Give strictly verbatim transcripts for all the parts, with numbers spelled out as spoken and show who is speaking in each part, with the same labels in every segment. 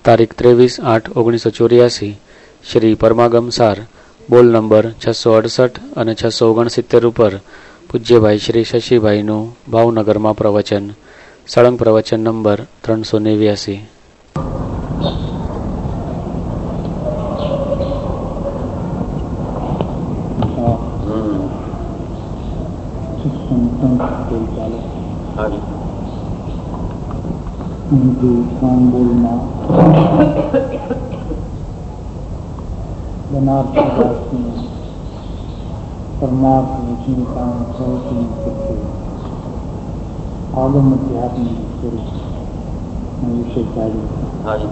Speaker 1: તારીખ ત્રેવીસ આઠ ઓગણીસો ચોર્યાસી શ્રી પરમાગમ સાર બોલ નંબર છસો અડસઠ અને છસો ઓગણસિત્તેર ઉપર પૂજ્યભાઈ શ્રી શશીભાઈનું ભાવનગરમાં પ્રવચન. સળંગ પ્રવચન નંબર ત્રણસો નેવ્યાસી.
Speaker 2: परमात्म चिंतन सौती आगम अध्यात्म स्वरूप विषय चाहिए.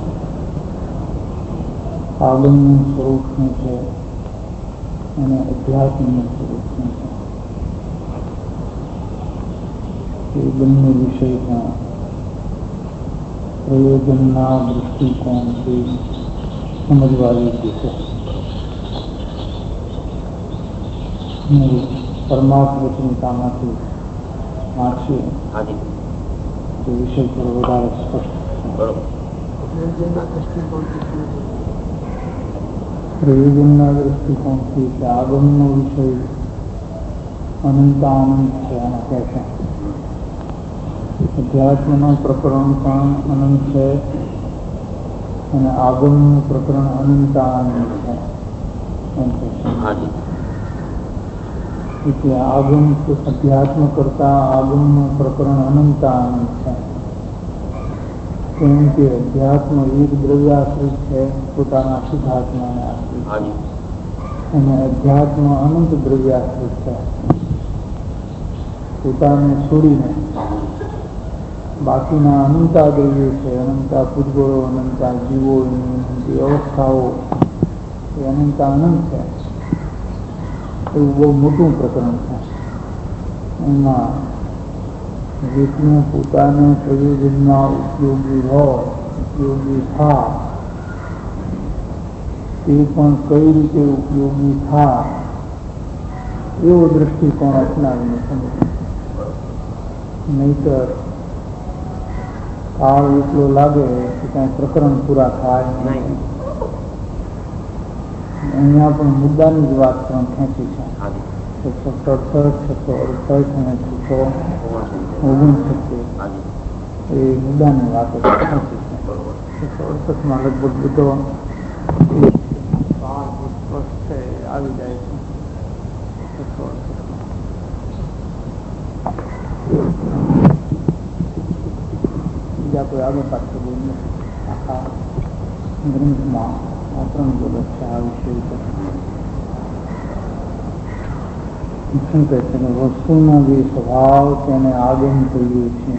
Speaker 2: आगम स्वरूप में है અને અધ્યાત્મનું સ્વરૂપ છે. એ બંને વિષયના પ્રયોજનના દૃષ્ટિકોણથી સમજવા યોગ્ય છે. પરમાત્મા ચિંતામાંથી વાંચીએ તો વિષય પર વધારે સ્પષ્ટ છે. પ્રયોજનના દૃષ્ટિકોણથી કે આગમનો વિષય અનંતાનંદ છે અને કહે છે. અધ્યાત્મનું પ્રકરણ પણ અનંત છે અને આગમનું પ્રકરણ અનંતાનંદ છે એમ કહે છે. એટલે આગમ અધ્યાત્મ કરતા આગમનું પ્રકરણ અનંતાનંદ છે. કેમ કે અધ્યાત્મ એક દ્રવ્યાશ્રિત છે, પોતાના શુદ્ધાત્માને આશ્રિત, અને અધ્યાત્મ અનંત દ્રવ્યાશ્રિત છે. પોતાને છોડીને બાકીના અનંતા દ્રવ્યો છે, અનંતા પૂજગળો, અનંતા જીવો, એની અવસ્થાઓ એ અનંતા અનંત છે. એવું બહુ મોટું પ્રકરણ છે. એમાં જેટલું પોતાને પ્રયોજનમાં ઉપયોગી હોય, ઉપયોગી થાય, તે પણ કઈ રીતે ઉપયોગી થાય એવો દ્રષ્ટિકોણ અપનાવીને સમજો. નહીતર કાળ એટલો લાગે કે કાંઈ પ્રકરણ પૂરા થાય નહીં. અહીંયા પણ મુદ્દાની જ વાત પણ ખેંચી છે. છસો સડસઠ, છસો અડસઠ અને છસો ઓગણસિત્તેર એ મુદ્દાની વાતો ખેંચી છે. છસો અડસઠમાં લગભગ બધો સ્પષ્ટ છે આવી જાય છે. છસો અડસઠમાં બીજા કોઈ આગળ પાછળ બોલીએ આખા ગ્રંથમાં આ ત્રણ બોલો છે આ વિષય પર. શું કહે છે કે વસ્તુનો જે સ્વભાવ તેને આગમ કહીએ છીએ.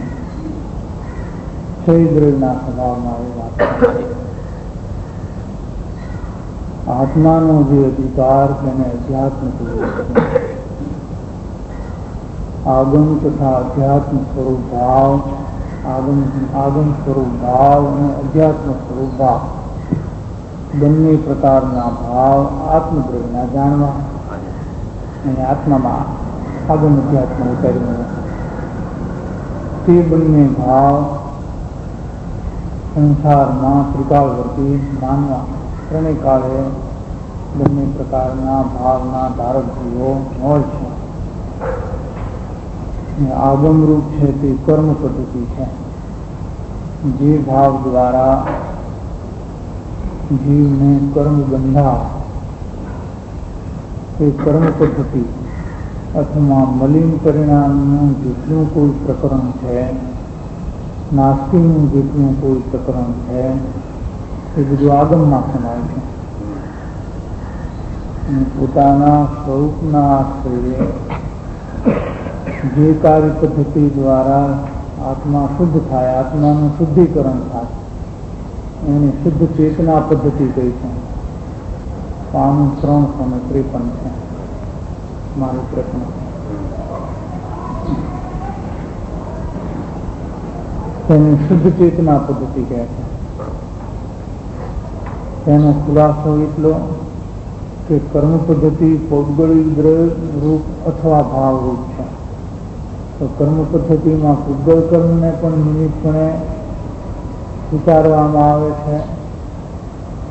Speaker 2: છ દ્રવ્યના સ્વભાવમાં એ વાત છે. આત્માનો જે અધિકાર તેને અધ્યાત્મ કહીએ છીએ. આગમ તથા અધ્યાત્મ સ્વરૂપ ભાવ, આગમ આગમ સ્વરૂપ ભાવ અને અધ્યાત્મ સ્વરૂપ ભાવ બંને પ્રકારના ભાવ આત્મદ્રવ્યના જાણવા અને આત્મામાં આગમ અધ્યાત્મ ઉતારીને તે બંને ભાવ સંસારમાં ત્રિકાળવર્તી માનવા. ત્રણેય કાળે બંને પ્રકારના ભાવના ધારક જીવો હોય છે. આગમરૂપ છે તે કર્મ પદ્ધતિ છે. જે ભાવ દ્વારા જીવને કર્મ બંધા એ કર્મ પદ્ધતિ અથવા મલિન પરિણામનું જેટલું કોઈ પ્રકરણ છે, નાસ્તિકનું જેટલું કોઈ પ્રકરણ છે, એ બધું આગમમાં સમાય છે. અને પોતાના સ્વરૂપના આશ્રયે જે કાર્ય પદ્ધતિ દ્વારા આત્મા શુદ્ધ થાય, આત્માનું શુદ્ધિકરણ થાય, એને શુદ્ધ ચેતના પદ્ધતિ કહી છે. પાનું ત્રણસો ને ત્રેપન છે મારું પ્રશ્ન. તેને શુદ્ધ ચેતના પદ્ધતિ કહે છે. તેનો ખુલાસો એટલો કે કર્મ પદ્ધતિ પૌદ્ગલિક દ્રવ્ય રૂપ અથવા ભાવ રૂપ છે. તો કર્મ પદ્ધતિમાં પૂગલ કર્મને પણ નિમિત્તપણે સ્વીકારવામાં આવે છે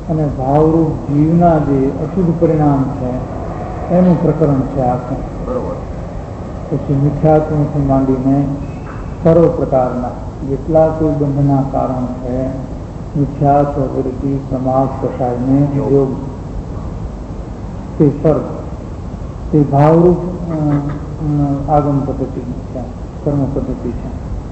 Speaker 2: અને ભાવરૂપ જીવના જે અશુદ્ધ પરિણામ છે એનું પ્રકરણ છે આખું. પછી મિથ્યાત્વથી માંડીને સર્વ પ્રકારના જેટલા કોઈ બંધના કારણ છે, મિથ્યાત્વ, વૃત્તિ, પ્રમાદ, કષાયને યોગ, તે સર્વ તે ભાવરૂપ આગમ પદ્ધતિ છે, કર્મ પદ્ધતિ છે.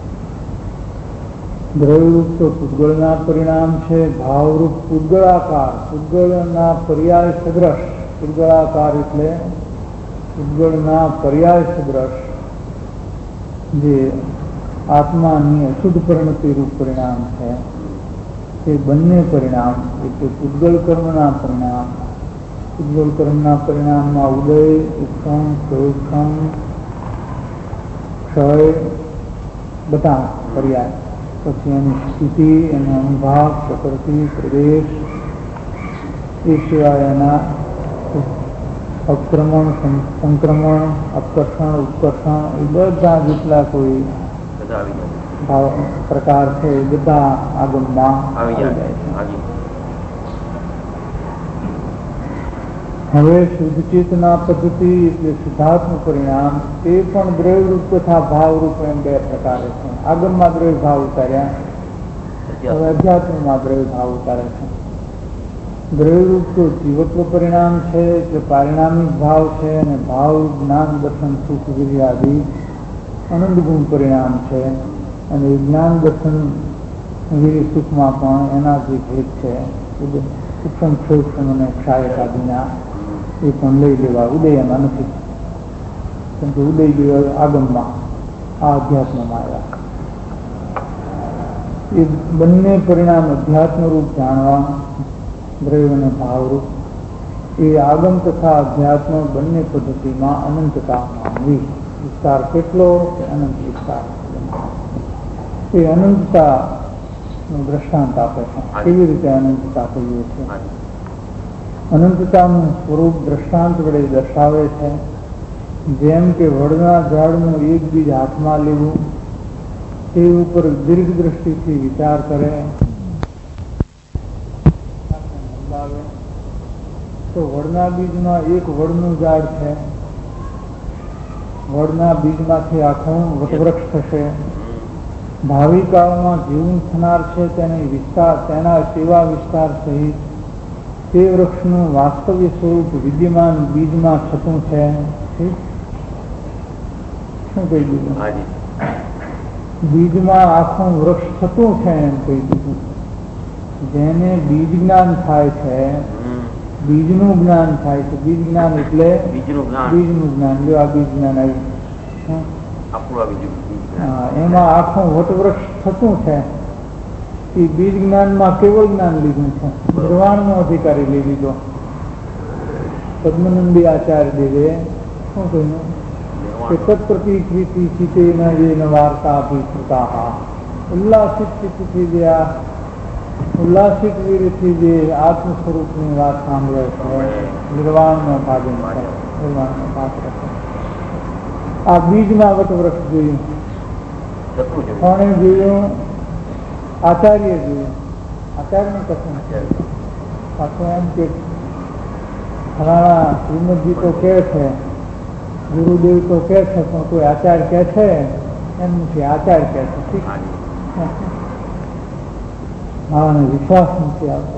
Speaker 2: દ્રવ્યરૂપ તો પૂતગળના પરિણામ છે. ભાવરૂપ પૂતગળાકાર, પૂતગળના પર્યાય સદ્રશ, પૂતગળાકાર એટલે પૂતગળના પર્યાય સદ્રશ જે આત્માની અશુદ્ધ પરિણતિ રૂપ પરિણામ છે, તે બંને પરિણામ એટલે પૂતગળ કર્મના પરિણામ, પૂતગળ કર્મના પરિણામમાં ઉદય, ઉત્પન્ન, પ્રયોગક્ષમ, ક્ષય બધા પર્યાય, પછી એની સ્થિતિ, એનો અનુભાગ, પ્રકૃતિ, પ્રદેશ, એ સિવાય એના અક્રમણ, સંક્રમણ, અપકર્ષણ, ઉત્કર્ષણ, એ બધા જેટલા કોઈ ભાવ પ્રકાર છે એ બધા આગમમાં આવી જાય છે. હવે શુદ્ધ ચેતના પદ્ધતિ એટલે શુદ્ધાત્મ પરિણામ, તે પણ દ્રવ્યરૂપ તથા ભાવરૂપ એમ બે પ્રકારે છે. આગમમાં દ્રવ્ય ભાવ ઉતાર્યા, હવે અધ્યાત્મમાં દ્રવ્ય ભાવ ઉતારે છે. દ્રવ્યરૂપ તો જીવત્વ પરિણામ છે એટલે પારિણામિક ભાવ છે, અને ભાવરૂપ જ્ઞાન, દર્શન, સુખ, વિધિ આદિ અનંત ગુણ પરિણામ છે. અને જ્ઞાન, દર્શન, વિધિ, સુખમાં પણ એના જે ભેદ છે, સૂક્ષ્મ, સૂક્ષ્મ અને ક્ષાયક આદિના એ પણ લઈ લેવા. ઉદય એમાં નથી, કેમ કે ઉદય જેવા આગમમાં, આ અધ્યાત્મમાં આવ્યા. એ બંને પરિણામ અધ્યાત્મ રૂપ જાણવા, દ્રવ્ય અને ભાવરૂપ, એ આગમ તથા અધ્યાત્મ બંને પદ્ધતિમાં અનંતતા માનવી. વિસ્તાર કેટલો કે અનંત વિસ્તાર, એ અનંતતા નું દ્રષ્ટાંત આપે છે. કેવી રીતે અનંતતા કહીએ છીએ? અનંતતાનું સ્વરૂપ દ્રષ્ટાંત વડે દર્શાવે છે. જેમ કે વડના ઝાડનું એક બીજ હાથમાં લેવું, તે ઉપર દીર્ઘ દ્રષ્ટિથી વિચાર કરે, તો વડના બીજમાં એક વડનું ઝાડ છે, વડના બીજમાંથી આખું વટવૃક્ષ થશે. ભાવિ કાળમાં જીવન થનાર છે તેની વિસ્તાર, તેના સેવા વિસ્તાર સહિત તે વૃક્ષનું વાસ્તવિક સ્વરૂપ વિદ્યમાન બીજમાં થતું છે. શું કહી દીધું? બીજમાં આખું વૃક્ષ થતું છે એમ કહી દીધું. જેને બીજ જ્ઞાન થાય છે, બીજનું જ્ઞાન થાય છે. બીજ જ્ઞાન એટલે બીજનું જ્ઞાન. જો આ બીજ જ્ઞાન આવ્યું, એમાં આખું વટવૃક્ષ થતું છે. એ બીજ જ્ઞાનમાં કેવળ જ્ઞાન લીધું છે, નિર્વાણનો અધિકારી લઈ લીધો. પદ્મનંદી આચાર્ય દેવે શું કહ્યું કે તત્પ્રતિકૃતિ ચિતેન યેન વાર્તા અભિશ્રુતા, ઉલ્લાસિત ચિત્તથી જે આ ઉલ્લાસિત વીરથી જે આત્મ સ્વરૂપની વાત સાંભળે છે, નિર્વાણનો ભાગન છે, નિર્વાણનો પાત્ર છે. આ બીજમાં વટવૃક્ષ જોયું, કોણે જોયું? આચાર્ય જોયું. આચાર્યનું કથન છે. પાછું એમ કે ફલાણા શ્રીમદજી તો કહે છે, ગુરુદેવ તો કહે છે, પણ કોઈ આચાર્ય કહે છે એમ નથી. આચાર્ય કહે છે, હા, વિશ્વાસ નથી આવતો.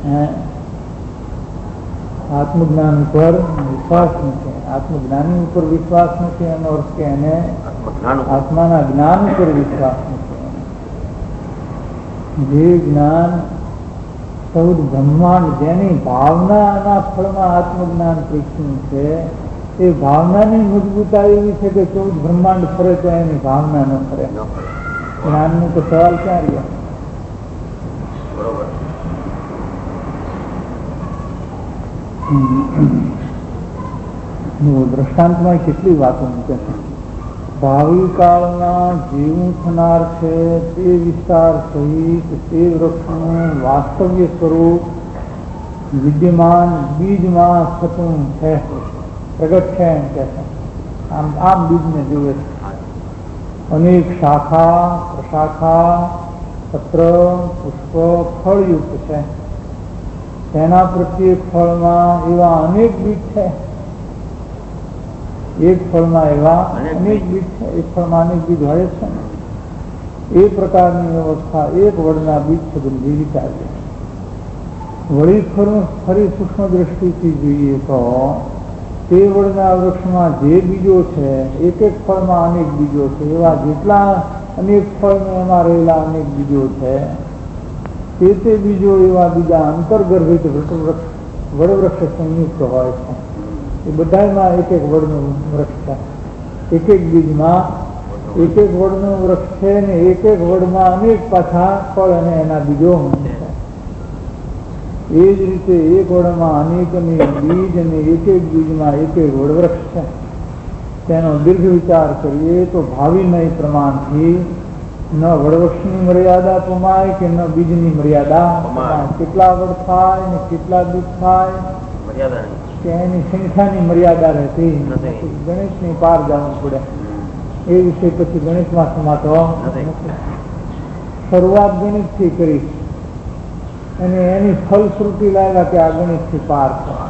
Speaker 2: આત્મજ્ઞાન ઉપર વિશ્વાસ નથી, આત્મજ્ઞાની ઉપર વિશ્વાસ નથી. એનો અર્થ કે એને આત્માના જ્ઞાન ઉપર વિશ્વાસ નથી. જે જ્ઞાન ચૌદ બ્રહ્માંડ, જેની ભાવનાના ફળમાં આત્મજ્ઞાન પરીક્ષણ છે, એ ભાવનાની મજબૂતાઈ એવી છે કે ચૌદ બ્રહ્માંડ ફરે તો એની ભાવના ન ફરે. જ્ઞાનનો તો સવાલ ક્યાં રહ્યો? દ્રષ્ટાંતમાં કેટલી વાતો મૂકે છે. ભાવિ કાળના જેવું થનાર છે તે વિસ્તાર સહિત તે વૃક્ષનું વાસ્તવ્ય સ્વરૂપ વિદ્યમાન બીજમાં થતું છે, પ્રગટ છે એમ કે છે. આમ આમ બીજને જોવે છે. અનેક શાખા, પ્રશાખા, પત્ર, પુષ્પ, ફળયુક્ત છે. તેના પ્રત્યેક ફળમાં એવા અનેક બીજ છે. એક ફળમાં એવા અનેક બીજ છે. એક ફળમાં અનેક બીજ હોય છે ને એ પ્રકારની વ્યવસ્થા એક વડના બીજ સંબંધી વિચાર છે. વળી ફરી ફરી સૂક્ષ્મ દ્રષ્ટિથી જોઈએ તો તે વડના વૃક્ષમાં જે બીજો છે એક એક ફળમાં અનેક બીજો છે. એવા જેટલા અનેક ફળને એમાં રહેલા અનેક બીજો છે તે તે બીજો એવા બીજા અંતર્ગર્ભિત વૃક્ષ વડવૃક્ષ સંયુક્ત હોય છે. એ બધામાં એક એક વડનું વૃક્ષ છે. એક એક બીજમાં એક એક વડનું વૃક્ષ છે ને એક એક વડમાં અનેક પાછા ફળ અને એના બીજો છે. એ જ રીતે એક વડમાં અનેક અનેક બીજ અને એક એક બીજમાં એક એક વડવૃક્ષ છે. તેનો દીર્ઘ વિચાર કરીએ તો ભાવિનય પ્રમાણથી ન વડવૃક્ષની મર્યાદા પમાય કે ન બીજની મર્યાદા પમાય. કેટલા વડ થાય ને કેટલા બીજ થાય કે એની સંખ્યાની મર્યાદા રહેતી નથી. ગણિતની પાર જવું પડે. એ વિશે પછી ગણિતમાં સમાતો શરૂઆત ગણિતથી કરી અને એની ફલશ્રુતિ લાવ્યા કે આ ગણિતથી પાર થવા.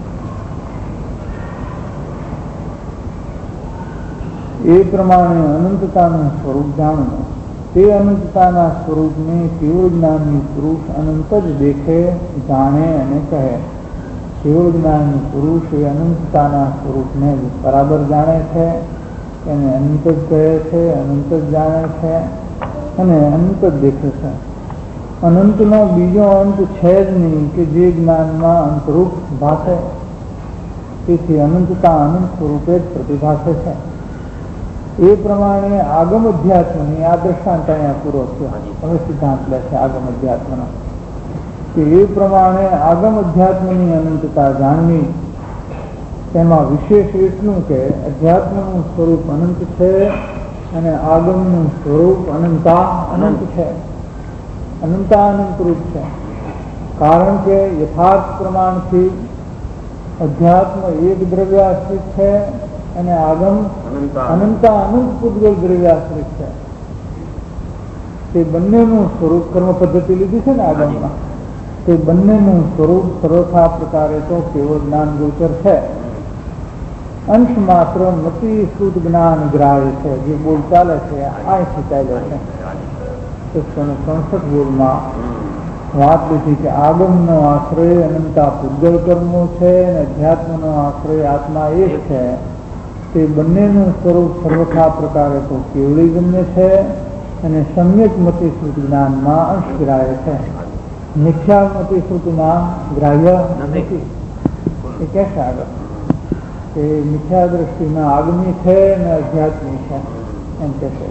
Speaker 2: એ પ્રમાણે અનંતતાનું સ્વરૂપ જાણવું. તે અનંતતાના સ્વરૂપને કેવળ જ્ઞાનની પુરુષ અનંત જ દેખે, જાણે અને કહે. કેવળ જ્ઞાનની પુરુષ એ અનંતતાના સ્વરૂપને બરાબર જાણે છે, એને અનંત જ કહે છે, અનંત જ જાણે છે અને અનંત જ દેખે છે. અનંતનો બીજો અંત છે જ નહીં કે જે જ્ઞાનમાં અંતરૂપ ભાષે. તેથી અનંતતા અનંત સ્વરૂપે જ પ્રતિભાષે છે. એ પ્રમાણે આગમ અધ્યાત્મની આ દ્રષ્ટાંત અહીંયા પૂરો થયો. હવે સિદ્ધાંત લે છે આગમ અધ્યાત્મનો કે એ પ્રમાણે આગમ અધ્યાત્મની અનંતતા જાણવી. તેમાં વિશેષ એટલું કે અધ્યાત્મનું સ્વરૂપ અનંત છે અને આગમનું સ્વરૂપ અનંતા અનંત છે. અનંતા અનંત રૂપ છે. કારણ કે યથાર્થ પ્રમાણથી અધ્યાત્મ એક દ્રવ્યાશ્રિત છે અને આગમ અનંતા અનંત પૂતગલ દ્રવ્યાશ્રિત છે. તે બંનેનું સ્વરૂપ કર્મ પદ્ધતિ લીધી છે ને આગમમાં. તે બંનેનું સ્વરૂપ સર્વથા પ્રકારે તો કેવળ જ્ઞાન ગોચર છે. અંશ માત્ર મતિ શુદ્ધ જ્ઞાન ગ્રાહ્ય છે. જે બોલ ચાલે છે અહીંથી ચાલ્યો છે. એકસો ને ત્રણસઠ બોલમાં વાત લીધી કે આગમનો આશ્રય અનંતા પૂતગલ કર્મો છે અને અધ્યાત્મનો આશ્રય આત્મા એક છે. તે બંનેનું સ્વરૂપ સર્વથા પ્રકારે તો કેવળી ગમ્ય છે અને સમ્યક મતિ શ્રુત જ્ઞાનમાં અંશ ગ્રાહ્ય છે. મિથ્યા મતિ શ્રુતમાં ગ્રાહ્ય નથી. એ કહેશે આગળ કે મિથ્યા દ્રષ્ટિમાં આગમી છે અને અધ્યાત્મી છે એમ કહેશે.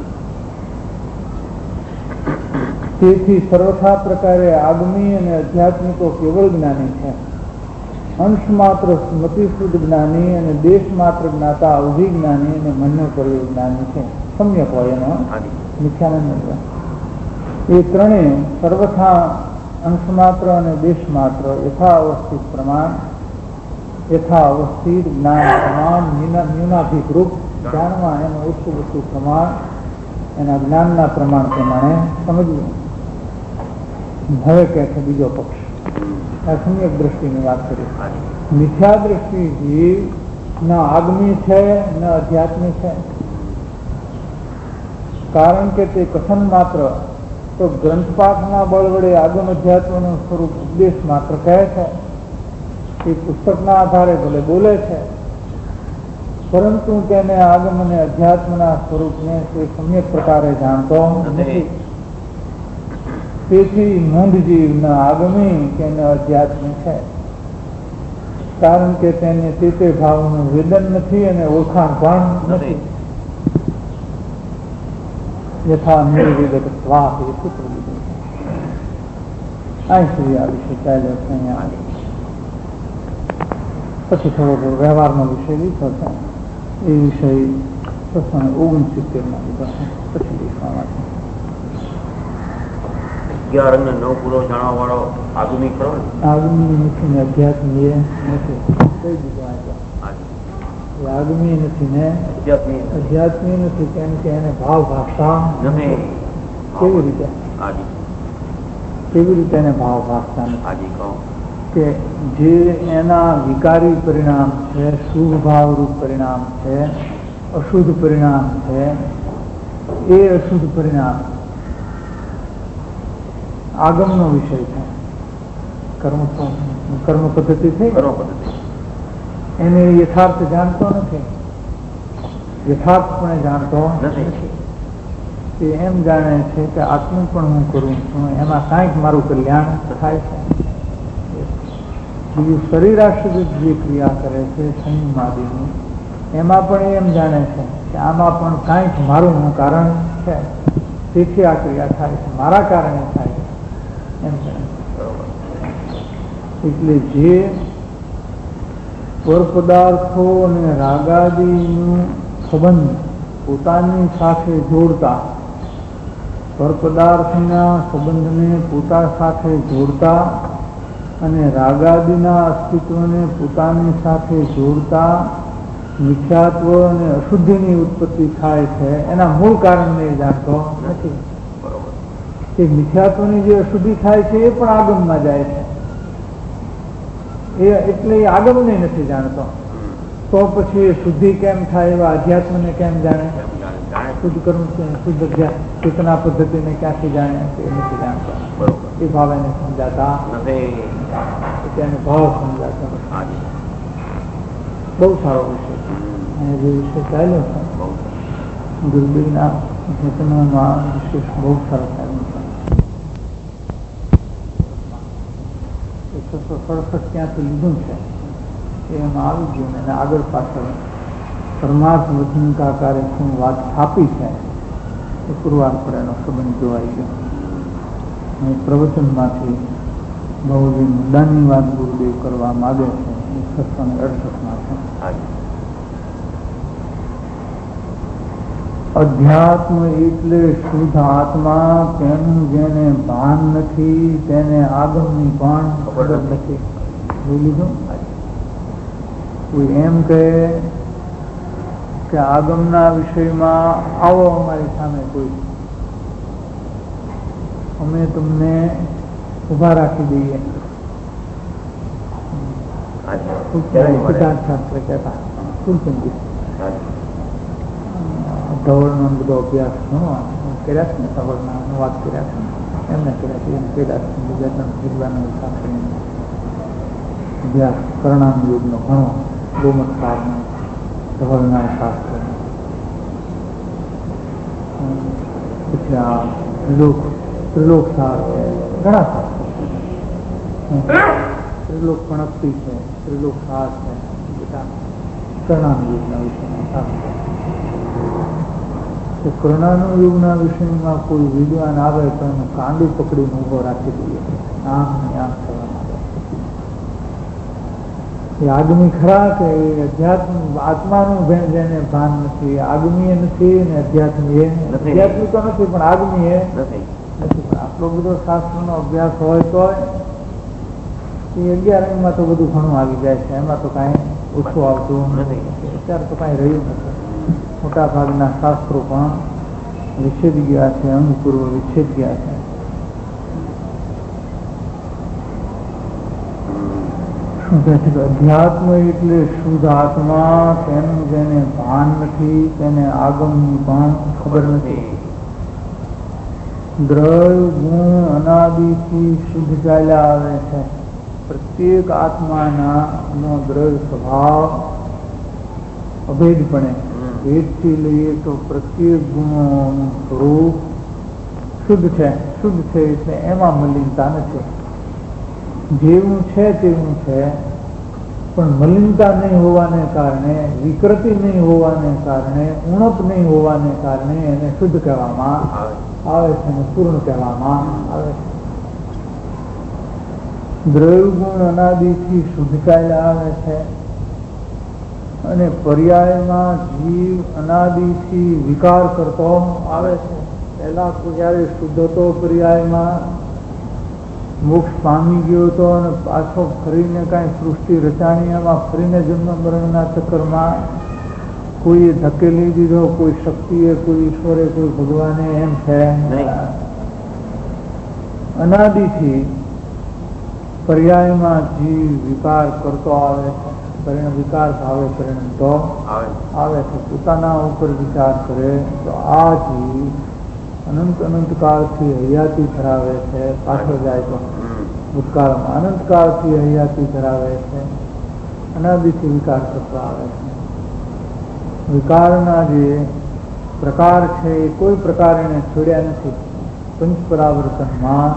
Speaker 2: તેથી સર્વથા પ્રકારે આગમી અને અધ્યાત્મિકો કેવળ જ્ઞાની છે. અંશ માત્ર સ્મૃતિશુદ્ધ જ્ઞાની અને દેશ માત્ર જ્ઞાતા અવધિ જ્ઞાની અને મન્ય કર્યો જ્ઞાની છે. સમ્યક હોય એનો મિથ્યાનંદ. એ ત્રણેય સર્વથા અંશ માત્ર અને દેશ માત્ર યથા અવસ્થિત પ્રમાણ યથા અવસ્થિત જ્ઞાન પ્રમાણ ન્યૂનાધિકૃત જાણવા એનું ઓછું ઓછું પ્રમાણ એના જ્ઞાનના પ્રમાણ પ્રમાણે સમજવું. હવે કહે છે બીજો પક્ષ. આ સમ્યક દ્રષ્ટિની વાત કરી. મિથ્યા દ્રષ્ટિથી ન આગમી છે ન અધ્યાત્મી છે. કારણ કે તે કથન માત્ર તો ગ્રંથપાઠના બળ વડે આગમ અધ્યાત્મનું સ્વરૂપ ઉપદેશ માત્ર કહે છે. એ પુસ્તકના આધારે ભલે બોલે છે પરંતુ તેને આગમ અને અધ્યાત્મના સ્વરૂપને તે સમ્યક પ્રકારે જાણતો નથી. તેથી મૂંઢ જીવ ન આગમી કે ન અધ્યાત્મી છે. કારણ કે તેને તે તે ભાવનું વેદન નથી અને ઓળખાણ પણ નથી. યથા નિર્વેદક સ્વાપ એ સૂત્ર લીધું છે. અહીં સુધી આ વિષય ચાલ્યો છે. અહીંયા પછી થોડો વ્યવહારનો વિષય લીધો છે. એ વિષય છસો ને ઓગણસિત્તેર માં લીધો છે. પછી લીધવા
Speaker 3: અગિયાર અને નવ પૂરો જાણવા વાળો આગમી ખરો ને?
Speaker 2: આગમી નથી ને અધ્યાત્મી એ નથી. કઈ દીધું આગમી નથી ને અધ્યાત્મી નથી. કેમ કે એને ભાવ ભાષા નથી. કેવી રીતે? કેવી રીતે એને ભાવ ભાસતા નથી
Speaker 3: હાજી કહો.
Speaker 2: કે જે એના વિકારી પરિણામ છે, શુભ ભાવરૂપ પરિણામ છે, અશુદ્ધ પરિણામ છે, એ અશુદ્ધ પરિણામ આગમનો વિષય છે. કર્મ કર્મ પદ્ધતિ થઈ
Speaker 3: કર્મ પદ્ધતિ
Speaker 2: એને યથાર્થ જાણતો નથી, યથાર્થપણે જાણતો
Speaker 3: નથી.
Speaker 2: નથી. એ એમ જાણે છે કે આટલું પણ હું કરું છું, એમાં કાંઈક મારું કલ્યાણ થાય છે. બીજું શરીરાશ્રિત જે ક્રિયા કરે છે સંયમાદિની, એમાં પણ એમ જાણે છે કે આમાં પણ કાંઈક મારું હું કારણ છે, તેથી આ ક્રિયા થાય છે, મારા કારણે થાય છે એમ જાણે. એટલે જે પર પદાર્થો અને રાગાદિનું સંબંધ પોતાની સાથે જોડતા, પર પદાર્થના સંબંધને પોતા સાથે જોડતા અને રાગાદિના અસ્તિત્વને પોતાની સાથે જોડતા મિથ્યાત્વ અને અશુદ્ધિની ઉત્પત્તિ થાય છે, એના મૂળ કારણને એ જાણતો નથી. એ મિથ્યાત્વની જે અશુદ્ધિ થાય છે એ પણ આગમમાં જાય છે, એ એટલે એ આગમને નથી જાણતો. તો પછી એ શુદ્ધિ કેમ થાય, એવા અધ્યાત્મને કેમ જાણે, શુદ્ધ કર્મ શુદ્ધ ચેતના પદ્ધતિને ક્યાંથી જાણે, એ નથી જાણતો. એ ભાવ એને સમજાતા એને ભાવ સમજાતો નથી. બહુ સારો વિષય અને જે વિષય ચાલ્યો છે ગુરુદેવના ચેતનામાં વિશેષ બહુ સરસ ચાલ્યું છે. એકસો સડસઠ ક્યાંથી લીધું છે એમાં આવી ગયું અને આગળ પાછળ પરમાર્થ વચનકાકારે શું વાત સ્થાપી છે એ પુરવાર પર એનો સંબંધ જોવાઈ ગયો. અને પ્રવચનમાંથી બહુ જે મુદ્દાની વાત ગુરુદેવ કરવા માગે છે એ છસો ને અડસઠમાં છે. અધ્યાત્મ એટલે શુદ્ધ આત્મા, તેનું જેને ભાન નથી તેને આગમની પણ ખબર નથી. જોઈ લીધું. કોઈ એમ કહે કે આગમના વિષયમાં આવો અમારી સામે, કોઈ અમે તમને ઉભા રાખી દઈએ. સિદ્ધાંતશાસ્ત્ર કહેતા કુલચંદી ધવળનો બધો અભ્યાસ કર્યા છે ને, ધવળના અનુવાદ કર્યા છે એમને કર્યા છે, એમ કર્યા છે બીજા ત્રણ વિદ્વાનો અભ્યાસ કરણામ યુગનો ઘણો ગોમતકારનો ધવળના શાસ્ત્ર. પછી આ ત્રિલોક ત્રિલોક સાર છે, ઘણા શાસ્ત્રો ત્રિલોક પણક્તિ છે, ત્રિલોક સાર છે, બધા કરણામ યુગના વિષયના શાસ્ત્રો. કરણાનું યુગના વિષયમાં કોઈ વિદ્વાન આવે તો એનું કાંડું પકડીને ઉભો રાખી દઈએ, આમ ને આમ થવા માટે. એ આગમી ખરા કે અધ્યાત્મ આત્માનું જેને ભાન નથી, આગમી નથી ને અધ્યાત્મી અધ્યાત્મી તો નથી પણ આગમી એ નથી. પણ આટલો બધો શાસ્ત્રનો અભ્યાસ હોય તો એ અગિયાર અંગમાં તો બધું ઘણું આવી જાય છે, એમાં તો કાંઈ ઓછું આવતું નથી. અત્યારે તો કાંઈ રહ્યું નથી. મોટા ભાગના શાસ્ત્રો પણ વિચ્છેદ ગયા છે, અંગપૂર્વ વિચ્છેદ ગયા છે. શું કહે છે કે અધ્યાત્મ એટલે શુદ્ધ આત્મા, તેનું જેને ભાન નથી તેને આગમની પણ ખબર નથી. દ્રવ્ય ગુણ અનાદિથી શુદ્ધ ચાલ્યા આવે છે. પ્રત્યેક આત્માના નો દ્રવ્ય સ્વભાવ અભેદપણે ભેદથી લઈએ તો પ્રત્યેક ગુણોનું સ્વરૂપ શુદ્ધ છે. શુદ્ધ છે એટલે એમાં મલિનતા નથી. જેવું છે તેવું છે, પણ મલિનતા નહીં હોવાને કારણે, વિકૃતિ નહીં હોવાને કારણે, ઉણપ નહીં હોવાને કારણે એને શુદ્ધ કહેવામાં આવે છે અને પૂર્ણ કહેવામાં આવે છે. દ્રવ્ય ગુણ અનાદિથી શુદ્ધ ચાલ્યા આવે છે અને પર્યાયમાં જીવ અનાદિથી વિકાર કરતો આવે છે. પહેલા તો જયારે શુદ્ધ હતો પર્યાયમાં મોક્ષ પામી ગયો હતો અને પાછો ફરીને કાંઈ સૃષ્ટિ રચાણી, એમાં ફરીને જન્મ મરણના ચક્કરમાં કોઈએ ધકેલી દીધો, કોઈ શક્તિએ, કોઈ ઈશ્વરે, કોઈ ભગવાને એમ છે અનાદિથી પર્યાયમાં જીવ વિકાર કરતો આવે છે, પરિણામ વિકાર ભાવે પરિણમતો આવે છે. પોતાના ઉપર વિચાર કરે તો આ જીવ અનંત અનંત કાળથી હયાતી ધરાવે છે, પાછળ જાય તો ભૂતકાળમાં અનંત કાળથી હયાતી ધરાવે છે, અનાદિથી વિકાર કરતો આવે છે. વિકારના જે પ્રકાર છે એ કોઈ પ્રકાર એને છોડ્યા નથી. પંચ પરાવર્તનમાં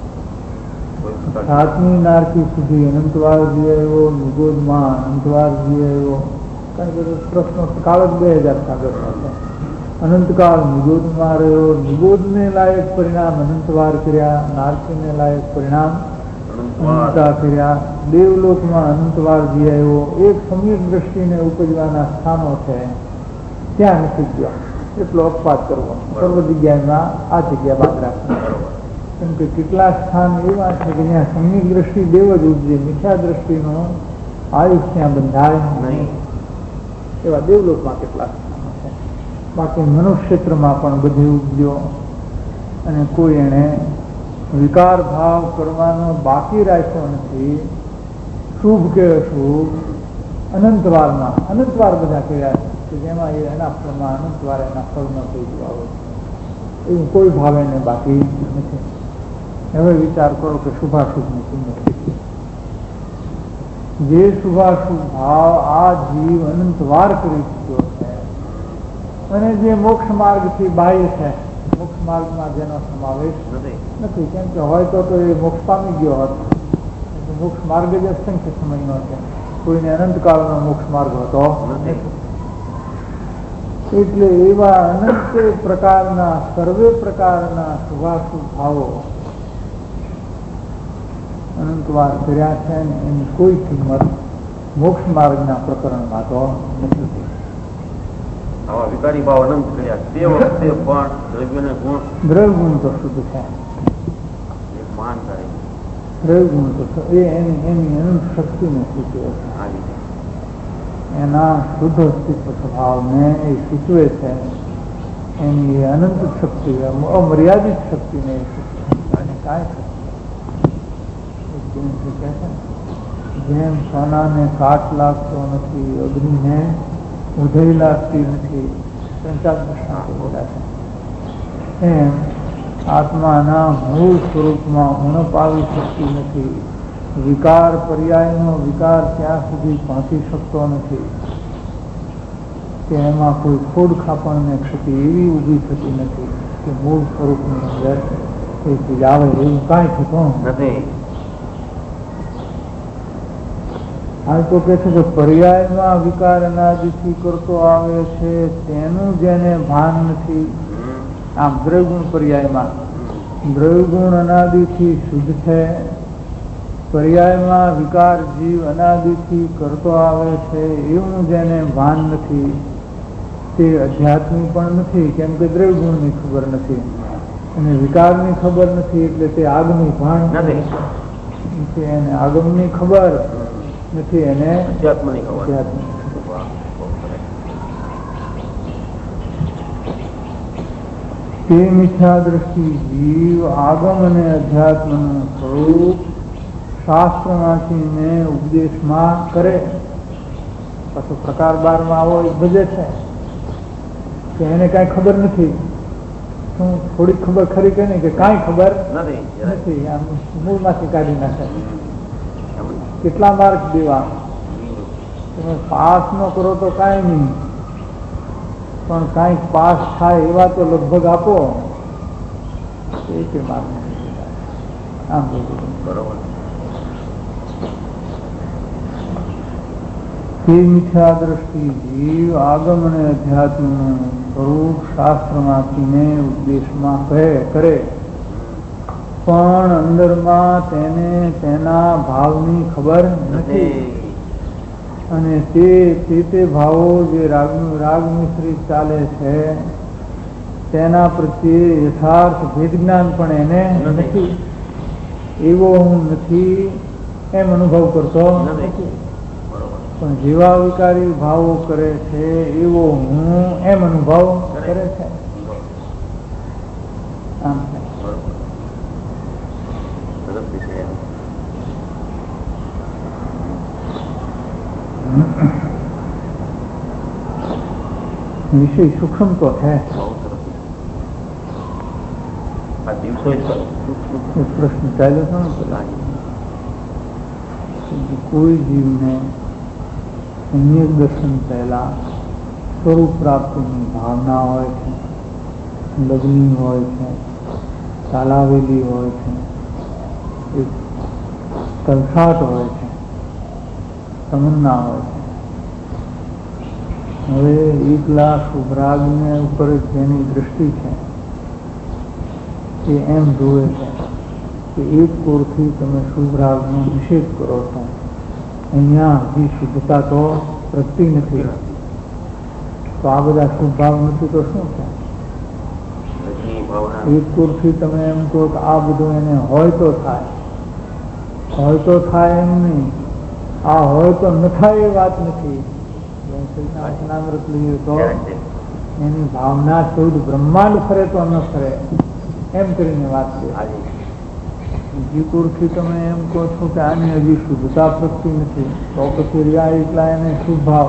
Speaker 2: સાતમી નારકી સુધી અનંતવાર જઈ આવ્યો, નિગોદમાં અનંતવાર જઈ આવ્યો. કારણ કે પ્રશ્નો કાળ જ બે હજાર સાગર છે. અનંતકાળ નિગોદમાં રહ્યો, નિગોદને લાયક પરિણામ અનંતવાર કર્યા, નારકીને લાયક પરિણામ અનંતતા કર્યા. દેવલોકમાં અનંતવાર જઈ આવ્યો. એક સમ્યક દ્રષ્ટિને ઉપજવાના સ્થાનો છે ત્યાં નથી ગયો, એટલો અપવાદ કરવો. સર્વ જગ્યામાં આ જગ્યા બાદ રાખવી. કેમ કે કેટલા સ્થાન એવા છે કે જ્યાં સમ્યક દ્રષ્ટિ દેવ જ ઉપજે, મિથ્યા દ્રષ્ટિનો આયુષ્ય બંધાય નહીં. એવા દેવલોકમાં કેટલા સ્થાનો છે. બાકી મનુષ્ય ક્ષેત્રમાં પણ બધે ઉપજ્યો અને કોઈ એને વિકાર ભાવ કરવાનો બાકી રાખ્યો નથી. શુભ કે અશુભ અનંતવારમાં અનંતવાર બધા કર્યા છે, જેમાં એના ફળમાં અનંતવાર એના ફળમાં થઈ જવા એવું કોઈ ભાવ એને બાકી નથી. હવે વિચાર કરો કે શુભાશુભની કિંમત કેટલી. જે શુભાશુભ ભાવ આ જીવ અનંતવાર કરી ચૂક્યો છે અને જે મોક્ષ માર્ગથી બાહ્ય છે, મોક્ષ માર્ગમાં જેનો સમાવેશ નથી. કેમ કે હોય તો તો એ મોક્ષ પામી ગયો હતો. મોક્ષ માર્ગ જ અસંખ્ય સમયનો છે, કોઈને અનંતકાળનો મોક્ષ માર્ગ હતો નથી. એટલે એવા અનંત પ્રકારના સર્વે પ્રકારના શુભાશુભ ભાવો અનંતવાર કર્યા છે ને એની કોઈ કિંમત મોક્ષ માર્ગના પ્રકરણમાં તો નથી.
Speaker 3: વિકારી ભાવ અનંત કર્યા તે વખતે પણ દ્રવ્યને ગુણ
Speaker 2: દ્રવ્ય ગુણ તો શુદ્ધ છે.
Speaker 3: માન કરે
Speaker 2: દ્રવ્ય ગુણ તો એ એની એની અનંત શક્તિને સૂચવે છે. એના શુદ્ધ અસ્તિત્વ સ્વભાવને એ સૂચવે છે. એની અનંત શક્તિ, અમર્યાદિત શક્તિને એ સૂચવે છે. અને કાંઈ શક્તિ જેમ સોનાને કાટ લાગતો નથી, અગ્નિને ઉધઈ લાગતી નથી, એમ આત્માના મૂળ સ્વરૂપમાં ઉણપ આવી શકતી નથી. વિકાર પર્યાયનો વિકાર ત્યાં સુધી પહોંચી શકતો નથી કે એમાં કોઈ ખોડ ખાપણને ક્ષતિ એવી ઊભી થતી નથી કે મૂળ સ્વરૂપની અંદર એ ચીજ આવે એવું કાંઈ થતું નથી. આ તો કહે છે કે પર્યાયમાં વિકાર અનાદિથી કરતો આવે છે તેનું જેને ભાન નથી. આમ દ્રવ્યગુણ પર્યાયમાં દ્રવ્યગુણ અનાદિથી શુદ્ધ છે. પર્યાયમાં વિકાર જીવ અનાદિથી કરતો આવે છે એવું જેને ભાન નથી તે અધ્યાત્મી પણ નથી. કેમ કે દ્રવ્યગુણની ખબર નથી અને વિકારની ખબર નથી એટલે તે આગની ભાન નથી. એને આગમની ખબર નથી, એને
Speaker 3: અધ્યાત્મની ખબર.
Speaker 2: તે મિથ્યા દ્રષ્ટિ જીવ આગમ અને અધ્યાત્મનું સ્વરૂપ શાસ્ત્રમાંથી ઉપદેશમાં કરે. પછી પ્રકાર બારમાં આવો ભજે છે કે એને કાંઈ ખબર નથી. શું થોડીક ખબર ખરી કે નહીં કે કાંઈ ખબર નથી. આમ મૂળમાંથી કાઢી નાખે. કેટલા માર્ક દેવા? તમે પાસ ન કરો તો કાંઈ નહીં, પણ કાંઈક પાસ થાય એવા તો લગભગ આપો. એક માર્ક આમ બરોબર. તે મિથ્યા દ્રષ્ટિ જીવ આગમ અને અધ્યાત્મનું સ્વરૂપ શાસ્ત્રમાંથી ઉપદેશમાં કહે કરે પણ અંદરમાં તેને તેના ભાવની ખબર નથી. અને તે તે ભાવો જે રાગનું રાગ મિશ્રિત ચાલે છે તેના પ્રત્યે યથાર્થ ભેદ જ્ઞાન પણ એને નથી. એવો હું નથી એમ અનુભવ કરતો નથી, પણ જેવા વિકારી ભાવો કરે છે એવો હું એમ અનુભવ કરે છે. આમ વિષય સૂક્ષ્મ તો છે.
Speaker 3: આ દિવસો
Speaker 2: પ્રશ્ન ચાલ્યો હતો ને, કોઈ જીવને સમ્યક દર્શન પહેલા સ્વરૂપ પ્રાપ્તિની ભાવના હોય છે, લગ્ની હોય છે, ચાલાવેલી હોય છે, એક તલસાટ હોય છે, તમન્ના હોય છે. હવે એકલા શુભરાગને ઉપર જેની દૃષ્ટિ છે એ એમ જુએ છે કે એક કોરથી તમે શુભરાગનો નિષેધ કરો છો, અહીંયા હજી શુદ્ધતા તો પ્રગટી નથી, તો આ બધા શુભ ભાવ નથી તો શું છે? એક કોરથી તમે એમ કહો કે આ બધું એને હોય તો થાય, હોય તો થાય એમ નહીં, આ હોય તો ન થાય એ વાત નથી. વચનામૃત લઈએ તો એની ભાવના ચૌદ બ્રહ્માંડ ફરે તો ન ફરે એમ કરીને વાત છે. બીજી કોરથી તમે એમ કહો છો કે આની હજી શુદ્ધતા પ્રગટી નથી, તો પછી રહ્યા એટલા એને શુભ ભાવ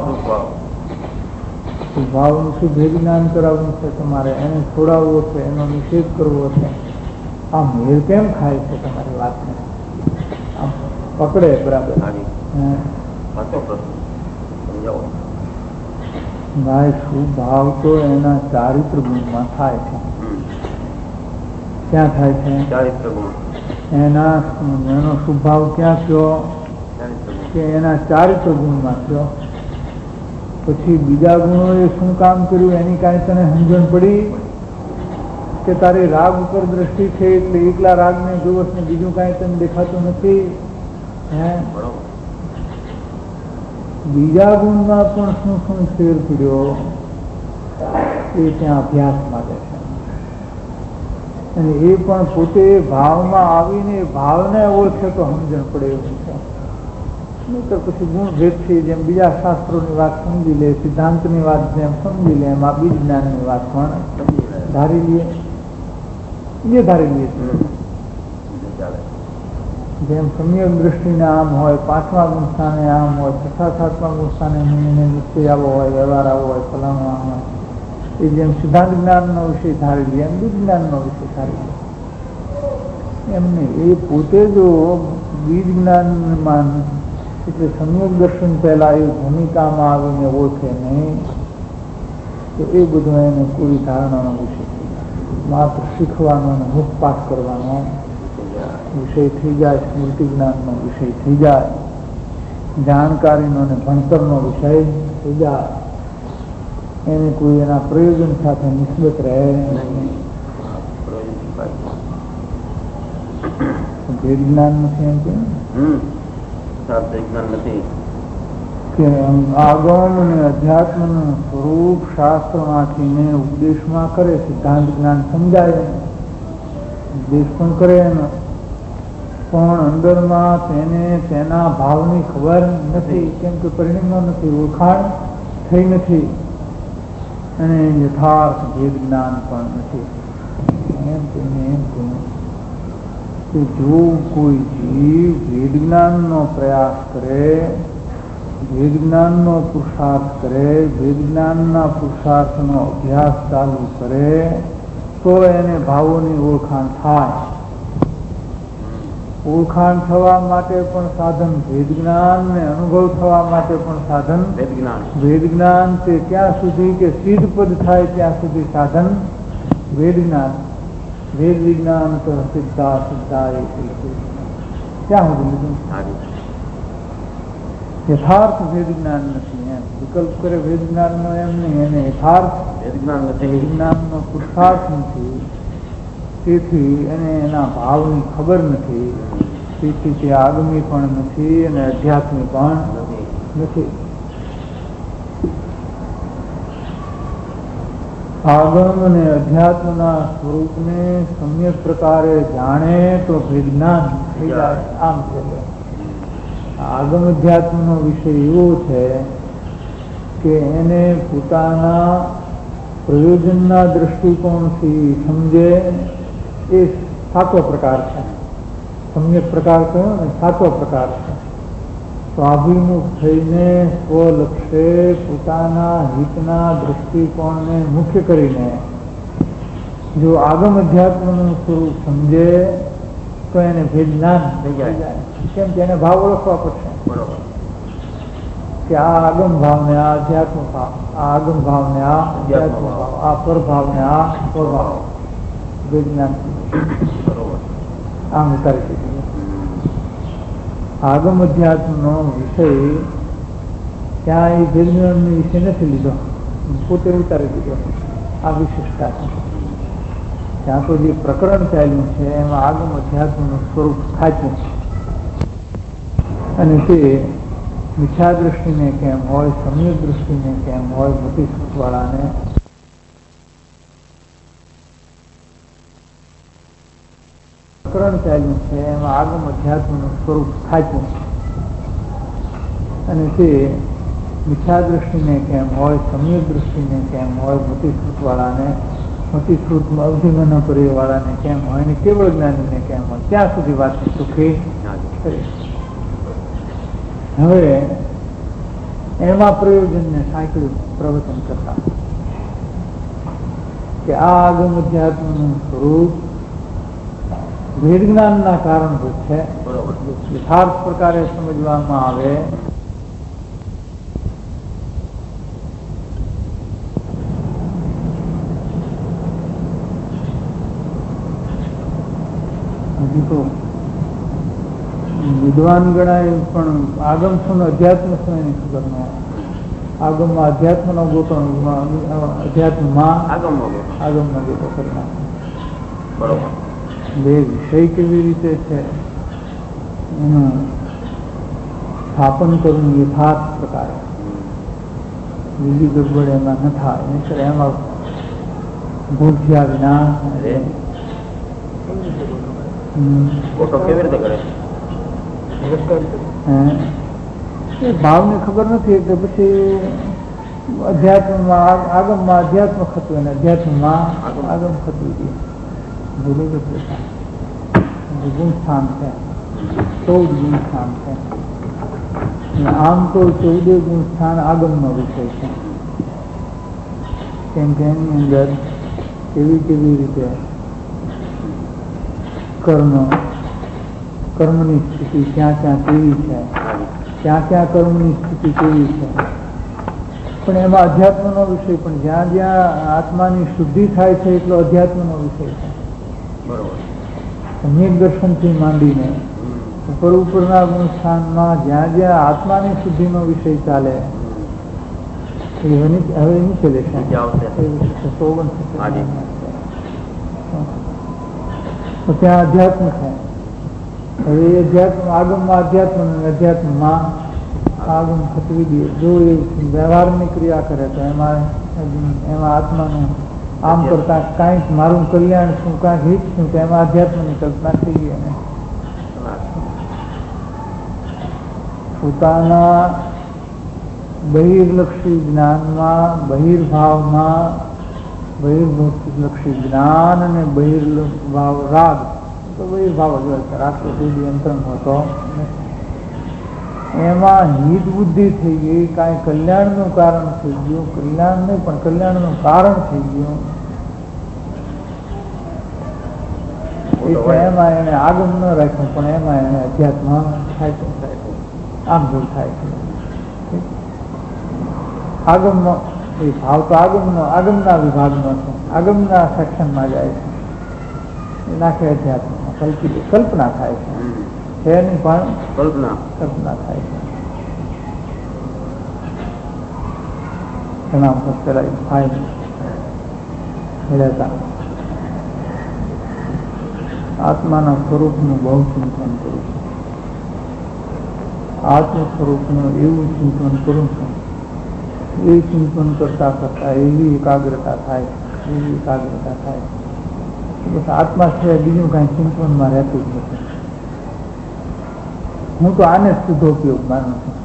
Speaker 2: શુભ ભાવનું શુભ જ્ઞાન કરાવવું છે તમારે, એને છોડાવવો છે, એનો નિષેધ કરવો છે. આ મેળ કેમ ખાય છે તમારી વાતને? આમ પકડે બરાબર. ભાઈ શુભ ભાવ તો એના ચારિત્ર ગુણમાં થાય છે. ક્યાં થાય છે? ચારિત્ર ગુણ. એના એનો શુભ ભાવ ક્યાં થયો? કે એના ચારિત્ર ગુણમાં થયો. પછી બીજા ગુણોએ શું કામ કર્યું એની કાંઈ તને સમજણ પડી? કે તારી રાગ ઉપર દ્રષ્ટિ છે એટલે એકલા રાગને જોવસ ને બીજું કાંઈ તને દેખાતું નથી. હે, બીજા ગુણમાં પણ શું શું ફેર પડ્યો એ ત્યાં અભ્યાસ માટે છે. અને એ પણ પોતે ભાવમાં આવીને ભાવને ઓળખે તો સમજણ પડે એવું છે. નહીં તો પછી ગુણ ભેદ છે જેમ બીજા શાસ્ત્રોની વાત સમજી લે, સિદ્ધાંતની વાત જેમ સમજી લે, એમ આ બીજ જ્ઞાનની વાત પણ ધારી લઈએ એ ધારી લઈએ છીએ. જેમ સમ્યક દ્રષ્ટિને આમ હોય, પાંચમા ગુણ સ્થાને આમ હોય, છઠ્ઠા સાતમા ગુણ સ્થાને નિશ્ચય આવો હોય, વ્યવહાર આવો હોય, ફલાણું આમ હોય, એ જેમ સિદ્ધાંત જ્ઞાનનો વિષય ધારી લે એમ બીજ જ્ઞાનનો વિષય ધારી લે. એમને એ પોતે જો બીજ જ્ઞાનમાં એટલે સમ્યક દર્શન પહેલા એ ભૂમિકામાં આવીને ઓળખે નહીં તો એ બધું એને પૂરી ધારણાનો વિષય થઈ જાય. માત્ર શીખવાનો અને મુખપાઠ કરવાનો વિષય થઈ જાય, સ્મૃતિ જ્ઞાનનો વિષય થઈ જાય, જાણકારીનો અને ભણતરનો વિષય થઈ જાય. એને કોઈ એના પ્રયોજન સાથે નિસ્બત રહે નહીં. ભેદ જ્ઞાન નથી એમ કે આગમ અને અધ્યાત્મનું સ્વરૂપ શાસ્ત્રમાંથી ઉપદેશમાં કરે, સિદ્ધાંત જ્ઞાન સમજાય, ઉપદેશ પણ કરે એનો, પણ અંદરમાં તેને તેના ભાવની ખબર નથી, કેમ કે પરિણમો નથી, ઓળખાણ થઈ નથી, અને યથાર્થ ભેદ જ્ઞાન પણ નથી. એમ કહીને એમ કહ્યું કે જો કોઈ જીવ ભેદ જ્ઞાનનો પ્રયાસ કરે, ભેદ જ્ઞાનનો પુરુષાર્થ કરે, ભેદ જ્ઞાનના પુરુષાર્થનો અભ્યાસ ચાલુ કરે તો એને ભાવોની ઓળખાણ થાય. ઓળખાણ થવા માટે પણ સાધન ભેદ જ્ઞાન ને અનુભવ થવા માટે પણ સાધન ભેદ જ્ઞાન. ભેદ જ્ઞાન તે ક્યાં સુધી કે સિદ્ધ પદ થાય ત્યાં સુધી સાધન ભેદ જ્ઞાન. ભેદ વિજ્ઞાન તો સિદ્ધા સિદ્ધા એ ક્યાં સુધી લીધું? યથાર્થ ભેદ જ્ઞાન નથી. એમ વિકલ્પ કરે ભેદ જ્ઞાન નો એમ નહીં, એને યથાર્થ ભેદ જ્ઞાન નથી, જ્ઞાન નો પુરુષાર્થ નથી, તેથી એને એના ભાવની ખબર નથી, તેથી તે આગમી પણ નથી અને અધ્યાત્મી પણ નથી. આગમ અને અધ્યાત્મના સ્વરૂપને સમ્યક પ્રકારે જાણે તો ભેદ જ્ઞાન થઈ જાય. આમ છે આગમ અધ્યાત્મનો વિષય એવો છે કે એને પોતાના પ્રયોજનના દ્રષ્ટિકોણથી સમજે એ સાતો પ્રકાર છે. સમ્યક પ્રકાર કયો ને સાતો પ્રકાર છે. સ્વાભિમુખ થઈને સ્વલક્ષે પોતાના હિતના દૃષ્ટિકોણને મુખ્ય કરીને જો આગમ અધ્યાત્મનું સ્વરૂપ સમજે તો એને ભેદ જ્ઞાન થઈ જાય. કેમ કે એને ભાવ ઓળખવા પડશે કે આ આગમ ભાવ ને આ અધ્યાત્મ ભાવ, આ આગમ ભાવ ને આ અધ્યાત્મ ભાવ, આ પરભાવ ને આ સ્વભાવ. ભેદ જ્ઞાન આમ ઉતારી દીધું. આગમ અધ્યાત્મનો વિષય ત્યાં એ ભેદ જ્ઞાન વિષય નથી લીધો, પોતે ઉતારી દીધો. આ વિશિષ્ટતા છે. ત્યાં તો જે પ્રકરણ ચાલ્યું છે એમાં આગમ અધ્યાત્મનું સ્વરૂપ થાચ્યું અને તે મિથ્યા દૃષ્ટિને કેમ હોય, સમ્યક દૃષ્ટિને કેમ હોય, મોટી વાળાને પ્રકરણ ચાલ્યું છે એમાં આગમ અધ્યાત્મનું સ્વરૂપ થાચ્યું અને તે મિથ્યા દૃષ્ટિને કેમ હોય, સમ્યક દૃષ્ટિને કેમ હોય, મોટી વાળાને મોટી શ્રુતમાં અવધિમાં ન કરી વાળાને કેમ હોય અને કેવળ જ્ઞાનીને કેમ હોય, ત્યાં સુધી વાત સુખી કરી. હવે એમાં પ્રયોજનને સાંકળ્યું પ્રવચન કરતા કે આ આગમ અધ્યાત્મનું સ્વરૂપ ભેદ જ્ઞાનના કારણભૂત છે. યથાર્થ પ્રકારે સમજવામાં આવે તો વિદ્વાન ગણાય પણ આગમ શું અધ્યાત્મ શું એની ખબર ન હોય. આગમમાં અધ્યાત્મ નો ગોતો, અધ્યાત્મમાં આગમનો ગોતો કરી નાખે. બે વિષય કેવી રીતે છે એનું સ્થાપન કરવું યથાર્થ પ્રકારે, બીજી ગડબડ એમાં ન થાય. નહીતર એમાં ભૂખ્યા વિના ભાવની ખબર નથી એટલે પછી અધ્યાત્મમાં આગમમાં અધ્યાત્મ ખતું અને અધ્યાત્મમાં આગમ ખતું ગુરુ ગુણ સ્થાન છે, ચૌદ ગુણ સ્થાન છે. આમ તો ચૌદે ગુણ સ્થાન આગમનો વિષય છે. કેમ કે એની અંદર કેવી કેવી રીતે કર્મ કર્મની સ્થિતિ ક્યાં ક્યાં કેવી છે, ક્યાં ક્યાં કર્મની સ્થિતિ કેવી છે. પણ એમાં અધ્યાત્મનો વિષય પણ જ્યાં જ્યાં આત્માની શુદ્ધિ થાય છે એટલો અધ્યાત્મનો વિષય છે. સમ્યક દર્શનથી માંડીને ઉપર ઉપરના ગુણ સ્થાનમાં જ્યાં જ્યાં આત્માની શુદ્ધિનો વિષય ચાલે હવે નીચે લેશે સોગન તો ત્યાં અધ્યાત્મ છે. હવે એ અધ્યાત્મ આગમમાં અધ્યાત્મ અધ્યાત્મમાં આગમ ખતવી દે. જો એ વ્યવહારની ક્રિયા કરે તો એમાં એમાં આત્માનું આમ કરતા કાંઈક મારું કલ્યાણ શું, કાંઈક હિત શું, તો એમાં અધ્યાત્મની કલ્પના થઈ ગઈ. અને પોતાના બહિર્લક્ષી જ્ઞાનમાં, બહિર્ભાવમાં, બહિર્લક્ષી જ્ઞાન અને બહિર્ભાવ રાગ તો બહિર્ભાવ જ હોય છે. રાગ તો કોઈ યંત્રણ હોતો એમાં હિત બુદ્ધિ થઈ ગઈ, કાંઈ કલ્યાણનું કારણ થઈ ગયું, કલ્યાણ નહીં પણ કલ્યાણનું કારણ થઈ ગયું. એમાં એને આગમ ન રાખ્યું પણ એમાં એને અધ્યાત્મ થાય છે. આમ ભૂલ થાય છે. આગમનો એ ભાવ તો આગમનો આગમના વિભાગનો છે, આગમના સેક્શનમાં જાય છે. એ નાખે અધ્યાત્મમાં કલ્પિત કલ્પના થાય છે. એની પણ કલ્પના કલ્પના થાય છે. ઘણા વખત પેલા ભાઈ રહેતા આત્માના સ્વરૂપનું બહુ ચિંતન કરું છું, આત્મ સ્વરૂપનું એવું ચિંતન કરું છું. એ ચિંતન કરતા કરતા એવી એકાગ્રતા થાય, એવી એકાગ્રતા થાય બસ આત્મા સિવાય બીજું કાંઈ ચિંતનમાં રહેતું જ નથી. હું તો આને જ શુદ્ધ ઉપયોગ માનું છું.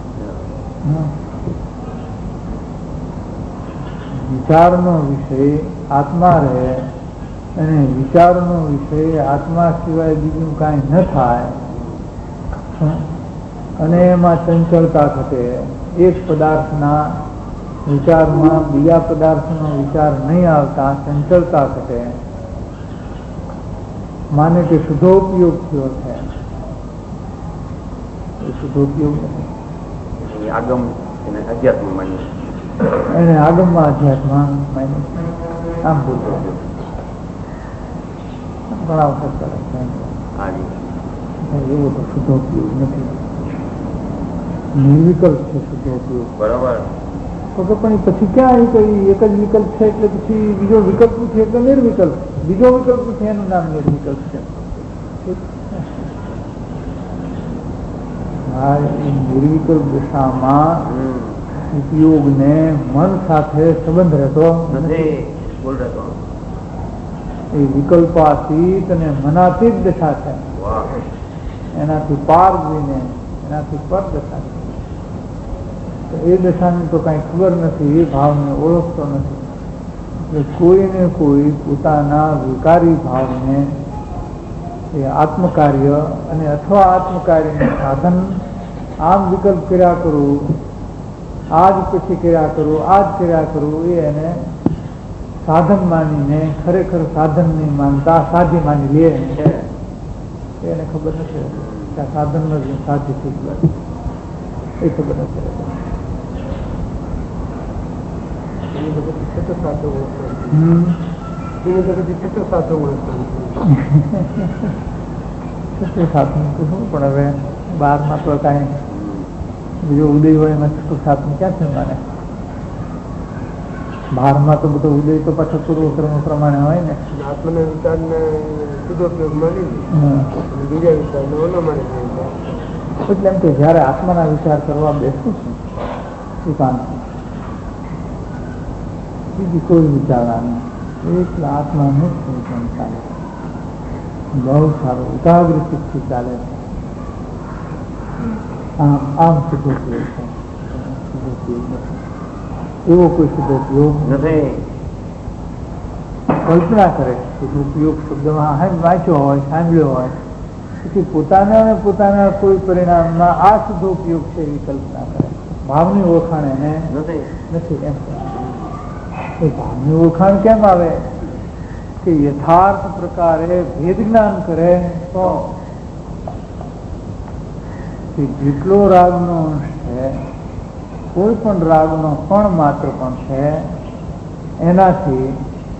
Speaker 2: વિચારનો વિષય આત્મા રહે અને વિચારનો વિષય આત્મા સિવાય બીજું કાંઈ ન થાય અને એમાં ચંચળતા ઘટે. એક પદાર્થના વિચારમાં બીજા પદાર્થનો વિચાર નહીં આવતા ચંચળતા ઘટે. માને કે શુદ્ધોપયોગ થયો છે, એ શુદ્ધોપયોગ નથી.
Speaker 3: આગમ એને અધ્યાત્મ માન્યું,
Speaker 2: એને આગમમાં અધ્યાત્મ માન્યું. આમ બોલતો ઘણા વખત કરે છે. એવો તો શુદ્ધોપયોગ નથી, નિર્વિકલ્પ છે શુદ્ધોપયોગ.
Speaker 3: બરાબર.
Speaker 2: તો પણ પછી ક્યાં કઈ એક જ વિકલ્પ છે એટલે પછી બીજો વિકલ્પ છે એટલે નિર્વિકલ્પ, બીજો વિકલ્પ છે એનું નામ નિર્વિકલ્પ છે. નિર્વિકલ્પ દિશામાં ઉપયોગને મન સાથે સંબંધ રહેતો નથી. એ વિકલ્પાતીત અને મનાતીત દશા છે. એનાથી પાર જઈને એનાથી પર દશા છે. એ દશાની તો કઈ ખબર નથી, એ ભાવને ઓળખતો નથી. એટલે કોઈને કોઈ પોતાના વિકારી ભાવને એ આત્મકાર્ય અને અથવા આત્મકાર્યનું સાધન આમ વિકલ્પ કર્યા કરવું, આજ પછી કર્યા કરવું, આજ કર્યા કરવું, એ એને સાધન માનીને ખરેખર સાધન નહીં માનતા સાધી માની લે છે. એને ખબર નથી કે આ સાધન નથી, સાધી થઈ ગયું એ ખબર નથી. પણ હવે બારમાં તો કઈ બીજો ઉદય હોય એમાં છઠ્ઠું સાતમું ક્યાં છે માને? બારમાં તો બધો ઉદય તો પાછો પૂર્વક્રમ પ્રમાણે હોય ને.
Speaker 4: આત્માના વિચારને શુદ્ધોપયોગ માની બીજા વિચારને ઓલો માની.
Speaker 2: એટલે એમ કે જયારે આત્માના વિચાર કરવા બેસું છું એકાંત, બીજી કોઈ વિચારવાની એકલા આત્માનું જ ચિંતન ચાલે. બહુ સારું એકાગ્રચિતથી ચાલે છે. આમ આમ શુદ્ધોપયોગ છે, શુદ્ધોપયોગ નથી. એવો કોઈ શુદ્ધોપયોગ નથી. કલ્પના કરે શુદ્ધોપયોગ શબ્દમાં વાંચ્યો હોય, સાંભળ્યો હોય, પછી પોતાના અને પોતાના કોઈ પરિણામમાં આ શુદ્ધોપયોગ છે એવી કલ્પના કરે. ભાવની ઓળખાણ એને નથી. એમ એ ભાવની ઓળખાણ કેમ આવે કે યથાર્થ પ્રકારે ભેદ જ્ઞાન કરે તો જેટલો રાગનો અંશ છે, કોઈ પણ રાગનો પણ માત્ર પણ છે, એનાથી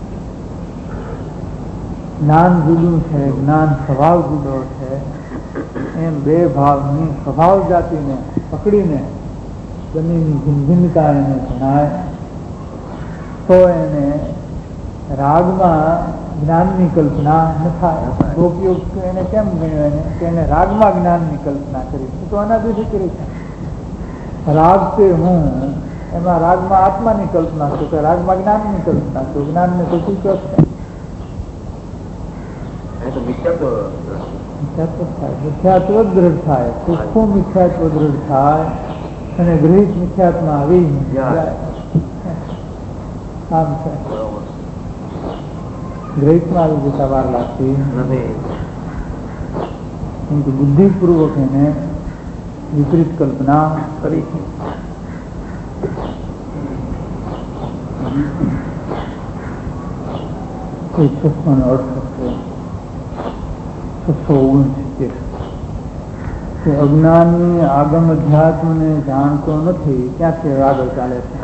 Speaker 2: જ્ઞાન જુદું છે, જ્ઞાન સ્વભાવ જુદો છે. એમ બે ભાવની સ્વભાવ જાતિને પકડીને બંનેની ભિન્નતા એને જણાય તો એને રાગમાં જ્ઞાનની કલ્પના ન થાય. ઉપયોગ એને કેમ ગણ્યો એને કે એને રાગમાં જ્ઞાનની કલ્પના કરી, તો અનાદિથી કરી છે. રાગ તે હું એમાં રાગમાં આત્માની કલ્પના છું કે રાગમાં જ્ઞાનની કલ્પના છું. જ્ઞાનને તો શું કહે છે? મિથ્યાત્વ દ્રઢ થાય, સુખું મિથ્યાત્વ દ્રઢ થાય અને ગ્રહિત મિથ્યાત્મા આવી જાય. આમ છે. ગ્રહિતમાં આવી જતા વાર લાગતી નથી. બુદ્ધિપૂર્વક એને વિપરીત કલ્પના કરી છે. છસો ને અડસઠ છસો ઓગણસિત્તેર અજ્ઞાની આગમ અધ્યાત્મને જાણતો નથી, ક્યાંથી આગળ ચાલે છે.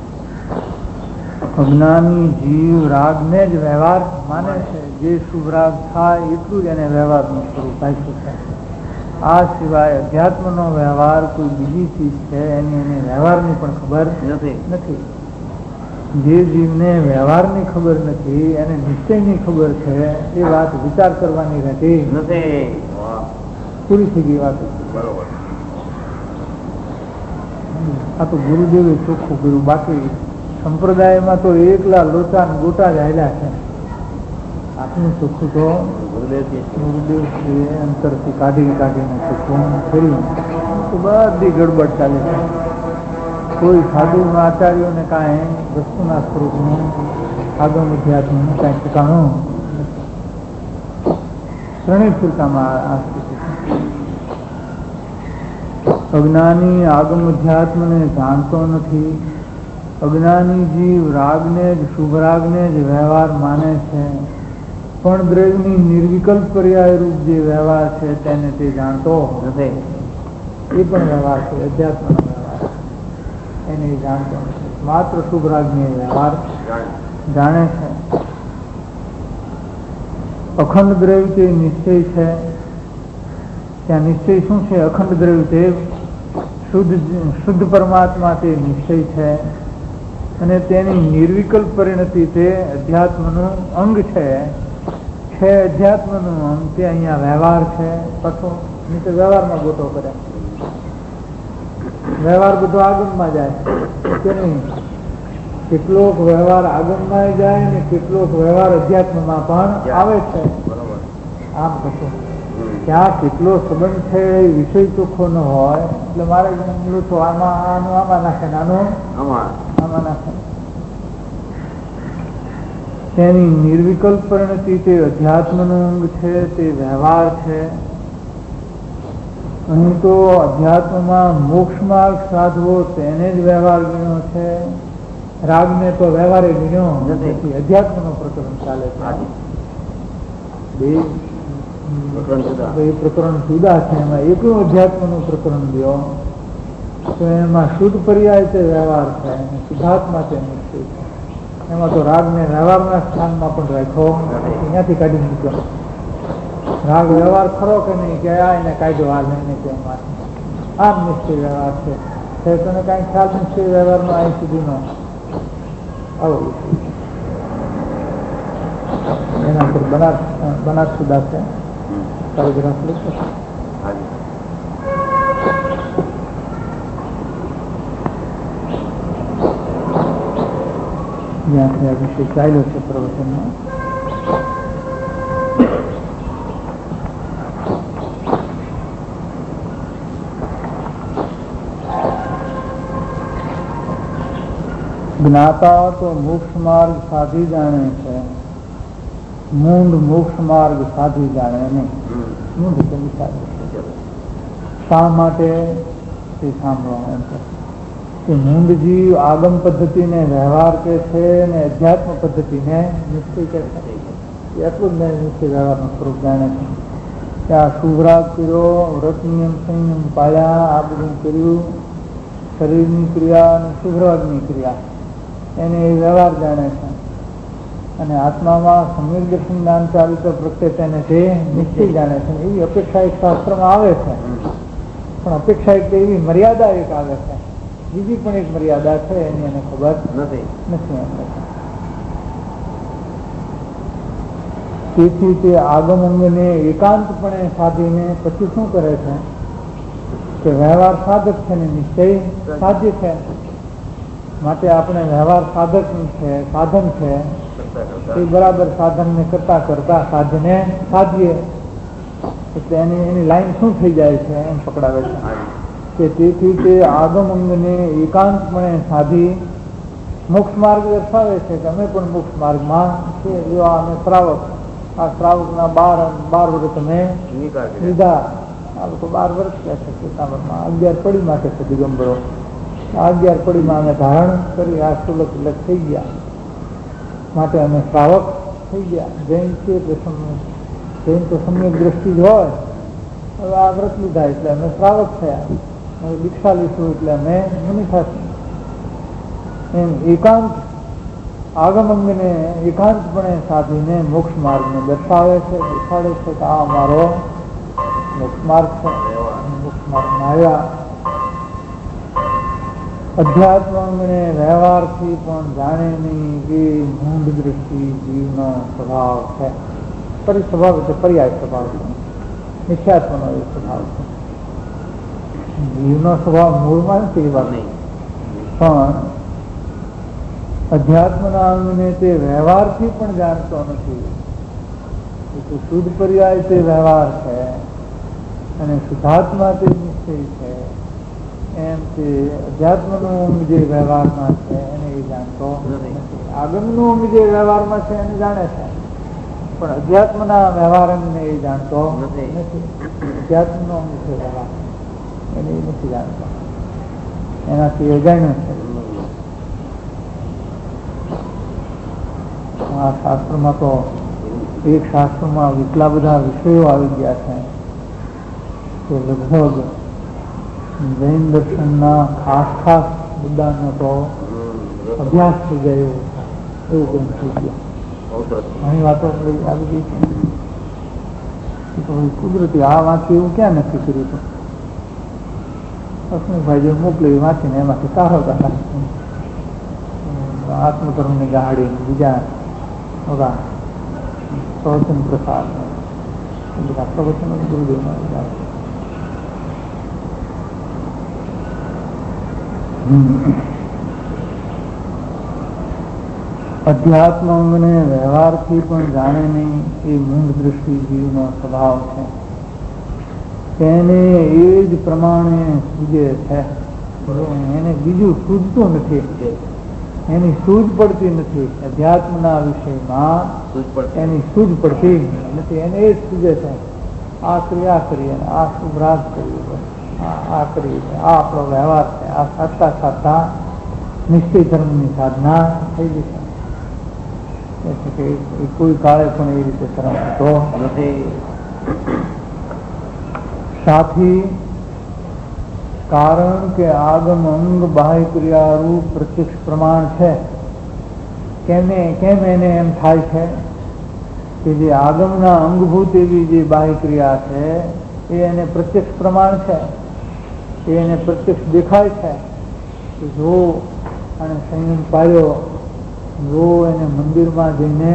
Speaker 2: અજ્ઞાની જીવ રાગને જ વ્યવહાર માને છે. જે શુભ રાગ થાય એટલું જ એને વ્યવહારનું સ્વરૂપ આપ્યું છે. આ સિવાય અધ્યાત્મનો વ્યવહાર કોઈ બીજી ચીજ છે એની એને વ્યવહારની પણ ખબર નથી. જે જીવને વ્યવહારની ખબર નથી એને નિશ્ચયની ખબર છે. એ વાત વિચાર કરવાની રહેતી નથી. પૂરી થઈ ગઈ વાત. આ તો ગુરુદેવે ચોખ્ખું કર્યું. બાકી સંપ્રદાયમાં તો એકલા લોચા ગોટા જ હાલ્યા છે. આપનું ચોખ્ખું તો ગુરુદેવ અંતરથી કાઢી કાઢીને ચોખ્ખું કર્યું તો બધી ગડબડ ચાલે છે. કોઈ સાધુ આચાર્યોને કાંઈ વસ્તુના સ્વરૂપનું આગમ અધ્યાત્મનું કાંઈ ઠેકાણું ત્રણેય ફિરકામાં આ સ્થિતિ છે. અજ્ઞાની આગમ અધ્યાત્મને જાણતો નથી. અજ્ઞાની જીવ રાગને જ શુભ રાગને જ વ્યવહાર માને છે, પણ દ્રવ્યની નિર્વિકલ્પ પર્યાય રૂપ જે વ્યવહાર છે તેને તે જાણતો નથી. એ પણ વ્યવહાર છે, અધ્યાત્મનો વ્યવહાર, એને જાણતો નથી. માત્ર શુભ રાગની વ્યવહાર જાણે છે. અખંડ દ્રવ્ય તે નિશ્ચય છે. ત્યાં નિશ્ચય શું છે? અખંડ દ્રવ્ય તે શુદ્ધ શુદ્ધ પરમાત્મા તે નિશ્ચય છે, અને તેની નિર્વિકલ્પ પરિણતિ તે અધ્યાત્મનું અંગ છે. છે અધ્યાત્મનું અંગ, તે અહીંયા વ્યવહાર છે. પાછો નહીં તો વ્યવહારમાં ગોટો કરે, વ્યવહાર બધો આગમમાં જાય કે નહીં? કેટલોક વ્યવહાર આગમમાં જાય ને કેટલોક વ્યવહાર અધ્યાત્મમાં પણ આવે છે. આમ કશું ત્યાં કેટલો સંબંધ છે એ વિષય ચોખ્ખો ન હોય એટલે મારે મળ્યું તો આમાં આનું આમાં નાખે, નાનું આમાં નાખે. તેની નિર્વિકલ્પ પરિણતિ તે અધ્યાત્મનું અંગ છે, તે વ્યવહાર છે. અહીં તો અધ્યાત્મમાં મોક્ષ માર્ગ સાધવો તેને જ વ્યવહાર ગણ્યો છે. રાગને તો વ્યવહારે ગણ્યો નથી. અધ્યાત્મનું પ્રકરણ ચાલે છે. બે પ્રકરણ જુદા છે. એમાં એકલું અધ્યાત્મનું પ્રકરણ લ્યો તો એમાં શુદ્ધ પર્યાય તે વ્યવહાર છે, શુદ્ધાત્મા તે નિશ્ચય છે. એમાં તો રાગને વ્યવહારના સ્થાનમાં પણ રાખ્યો, અહીંયાથી કાઢી મૂક્યો. રાગ વ્યવહાર ખરો કે નહીં કે આ એને કાઢ્યો, આ લઈને કે આમ નિશ્ચય વ્યવહાર છે. તને કાંઈ ખ્યાલ નિશ્ચય વ્યવહારનો અહીં સુધીનો આવો એના પર બનાસ બનાસ સુધા છે. પેરેગ્રાફ લખો. જ્યાંથી આ વિષય ચાલ્યો છે પ્રવચનમાં. જ્ઞાતા તો મોક્ષ માર્ગ સાધી જાણે છે, મૂંઢ મોક્ષ માર્ગ સાધી જાણે નહીં. મૂંઢ કે વિચારે શા માટે તે સાંભળો એમ કે મૂંઢ જીવ આગમ પદ્ધતિને વ્યવહાર કે છે ને અધ્યાત્મ પદ્ધતિને નિશ્ચય કે છે. એટલું જ નિશ્ચય વ્યવહારનું સ્વરૂપ જાણે છે કે આ શુભરાગ કર્યો, વ્રત નિયમ સંયમ પાળ્યા, આ બધું કર્યું, શરીરની ક્રિયા અને શુભરાગની ક્રિયા એને એ વ્યવહાર જાણે છે. અને આત્મામાં સમ્યક દર્શન જ્ઞાન ચાલિત પ્રત્યે તેને તે નિશ્ચય જાણે છે. એવી અપેક્ષા એક શાસ્ત્રમાં આવે છે, પણ અપેક્ષા એક એવી મર્યાદા એક આવે છે, બીજી પણ એક મર્યાદા છે એની એને ખબર નથી નથી તેથી તે આગમ અંગને એકાંતપણે સાધીને પછી શું કરે છે કે વ્યવહાર સાધક છે ને નિશ્ચય સાધ્ય છે. માટે આપણે વ્યવહાર સાધક છે, સાધન છે, એ બરાબર સાધનને કરતા કરતા સાધને સાધીએ એટલે એની એની લાઈન શું થઈ જાય છે એમ પકડાવે છે કે તેથી તે આગમ અંગને એકાંતપણે સાધી મોક્ષ માર્ગ દર્શાવે છે કે અમે પણ મોક્ષ માર્ગમાં છીએ. જો અમે શ્રાવક, આ શ્રાવકના બાર બાર વર્ષ અમે લીધા. આ લોકો બાર વર્ષ કહે છે પિતાંબરમાં, અગિયાર પડી માટે છે દિગંબરો. આ અગિયાર પડીમાં અમે ધારણ કરી આ સુલક તિલક થઈ ગયા માટે અમે શ્રાવક થઈ ગયા. જૈન છે એટલે જૈન તો સમ્યક દ્રષ્ટિ જ હોય. હવે આ વ્રત લીધા એટલે અમે શ્રાવક થયા, હવે દીક્ષા લીધું એટલે અમે મુનિ થશું. એમ એકાંત આગમ અંગને એકાંતપણે સાધીને મોક્ષ માર્ગને દર્શાવે છે, દેખાડે છે કે આ અમારો મોક્ષ માર્ગ છે. મોક્ષ માર્ગમાં આવ્યા. અધ્યાત્મ અંગને વ્યવહારથી પણ જાણે નહીં કે મૂંઢ દ્રષ્ટિ જીવનો સ્વભાવ છે. પરી સ્વભાવ એટલે પર્યાય સ્વભાવ છે, નિશ્ચાત્મનો એ સ્વભાવ છે. જીવનો સ્વભાવ મૂળમાં નથી એ વાત નહીં, પણ અધ્યાત્મના અંગને તે વ્યવહારથી પણ જાણતો નથી. એ તો શુદ્ધ પર્યાય તે વ્યવહાર છે અને શુદ્ધાત્મા તે નિશ્ચય છે. એમ તે અધ્યાત્મનું અંગ જે વ્યવહારમાં છે એને એ જાણતો નથી. આગમનું અંગ જે વ્યવહારમાં છે એને જાણે છે, પણ અધ્યાત્મના વ્યવહાર અંગને એ જાણતો નથી. અધ્યાત્મનો અંગ છે વ્યવહાર, એને એ નથી જાણતા, એનાથી અજાણ્યો છે. આ શાસ્ત્રમાં તો એક શાસ્ત્રમાં એટલા બધા વિષયો આવી ગયા છે કે લગભગ જૈન દર્શનના ખાસ ખાસ મુદ્દાનો તો અભ્યાસ થઈ જાય એવું એવું કંઈ થઈ ગયું. ઘણી વાતો આવી ગઈ છે કુદરતી. આ વાંચી એવું ક્યાં નક્કી કર્યું હતું? હસમુખભાઈ જે મોકલી વાંચીને એમાંથી સારો હતા આત્મધર્મની ગાડી બીજા બધા પ્રવચન પ્રસાદ બધા પ્રવચનો ગુરુદેવના બધા. અધ્યાત્મ અંગને વ્યવહારથી પણ જાણે નહીં એ મૂળ દૃષ્ટિ જીવનો સ્વભાવ છે. તેને એ જ પ્રમાણે સૂજે છે, એને બીજું સૂજતું નથી, એની સૂઝ પડતી નથી. અધ્યાત્મના વિષયમાં એની સૂઝ પડતી નથી, એને એ જ સૂજે છે. આ ક્રિયા કરીએ, આ શુભરાગ કરીએ, આ કરીએ, આ આપણો વ્યવહાર છે, આ સાચા સાચા નિશ્ચય ધર્મની સાધના થઈ જશે. એટલે કે કોઈ કાળે પણ એ રીતે શરમ થતો નથી. સાથી કારણ કે આગમ અંગ બાહ્ય ક્રિયારૂપ પ્રત્યક્ષ પ્રમાણ છે. કેમે કેમ એને એમ થાય છે કે જે આગમના અંગભૂત એવી જે બાહ્ય ક્રિયા છે એ એને પ્રત્યક્ષ પ્રમાણ છે, એ એને પ્રત્યક્ષ દેખાય છે. જો અને સંયમ પાડ્યો, જો એને મંદિરમાં જઈને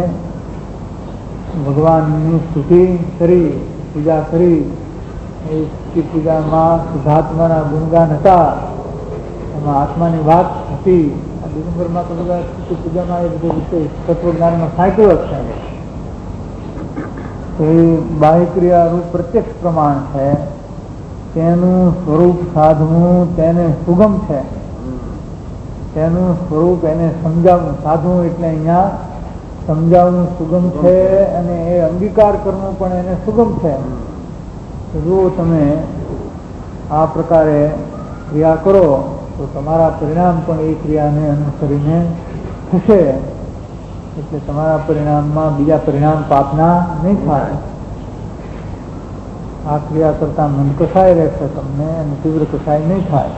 Speaker 2: ભગવાનની સ્તુતિ કરી, પૂજા કરી, એ પૂજામાં શુદ્ધાત્માના ગુણગાન હતા, એમાં આત્માની વાત હતી. આ દિગંબરમાં તો બધા પૂજામાં એ બધું વિષય તત્વજ્ઞાનમાં સાંકળો જ છે. એ બાહ્ય ક્રિયારૂપ પ્રત્યક્ષ પ્રમાણ છે. તેનું સ્વરૂપ સાધવું તેને સુગમ છે. તેનું સ્વરૂપ એને સમજાવવું, સાધવું એટલે અહીંયા સમજાવવું સુગમ છે, અને એ અંગીકાર કરવું પણ એને સુગમ છે. જો તમે આ પ્રકારે ક્રિયા કરો તો તમારા પરિણામ પણ એ ક્રિયાને અનુસરીને થશે. એટલે તમારા પરિણામમાં બીજા પરિણામ પાપના નહીં થાય. આ ક્રિયા કરતા મન કસાય રહેશે તમને, અને તીવ્ર કસાય નહીં થાય.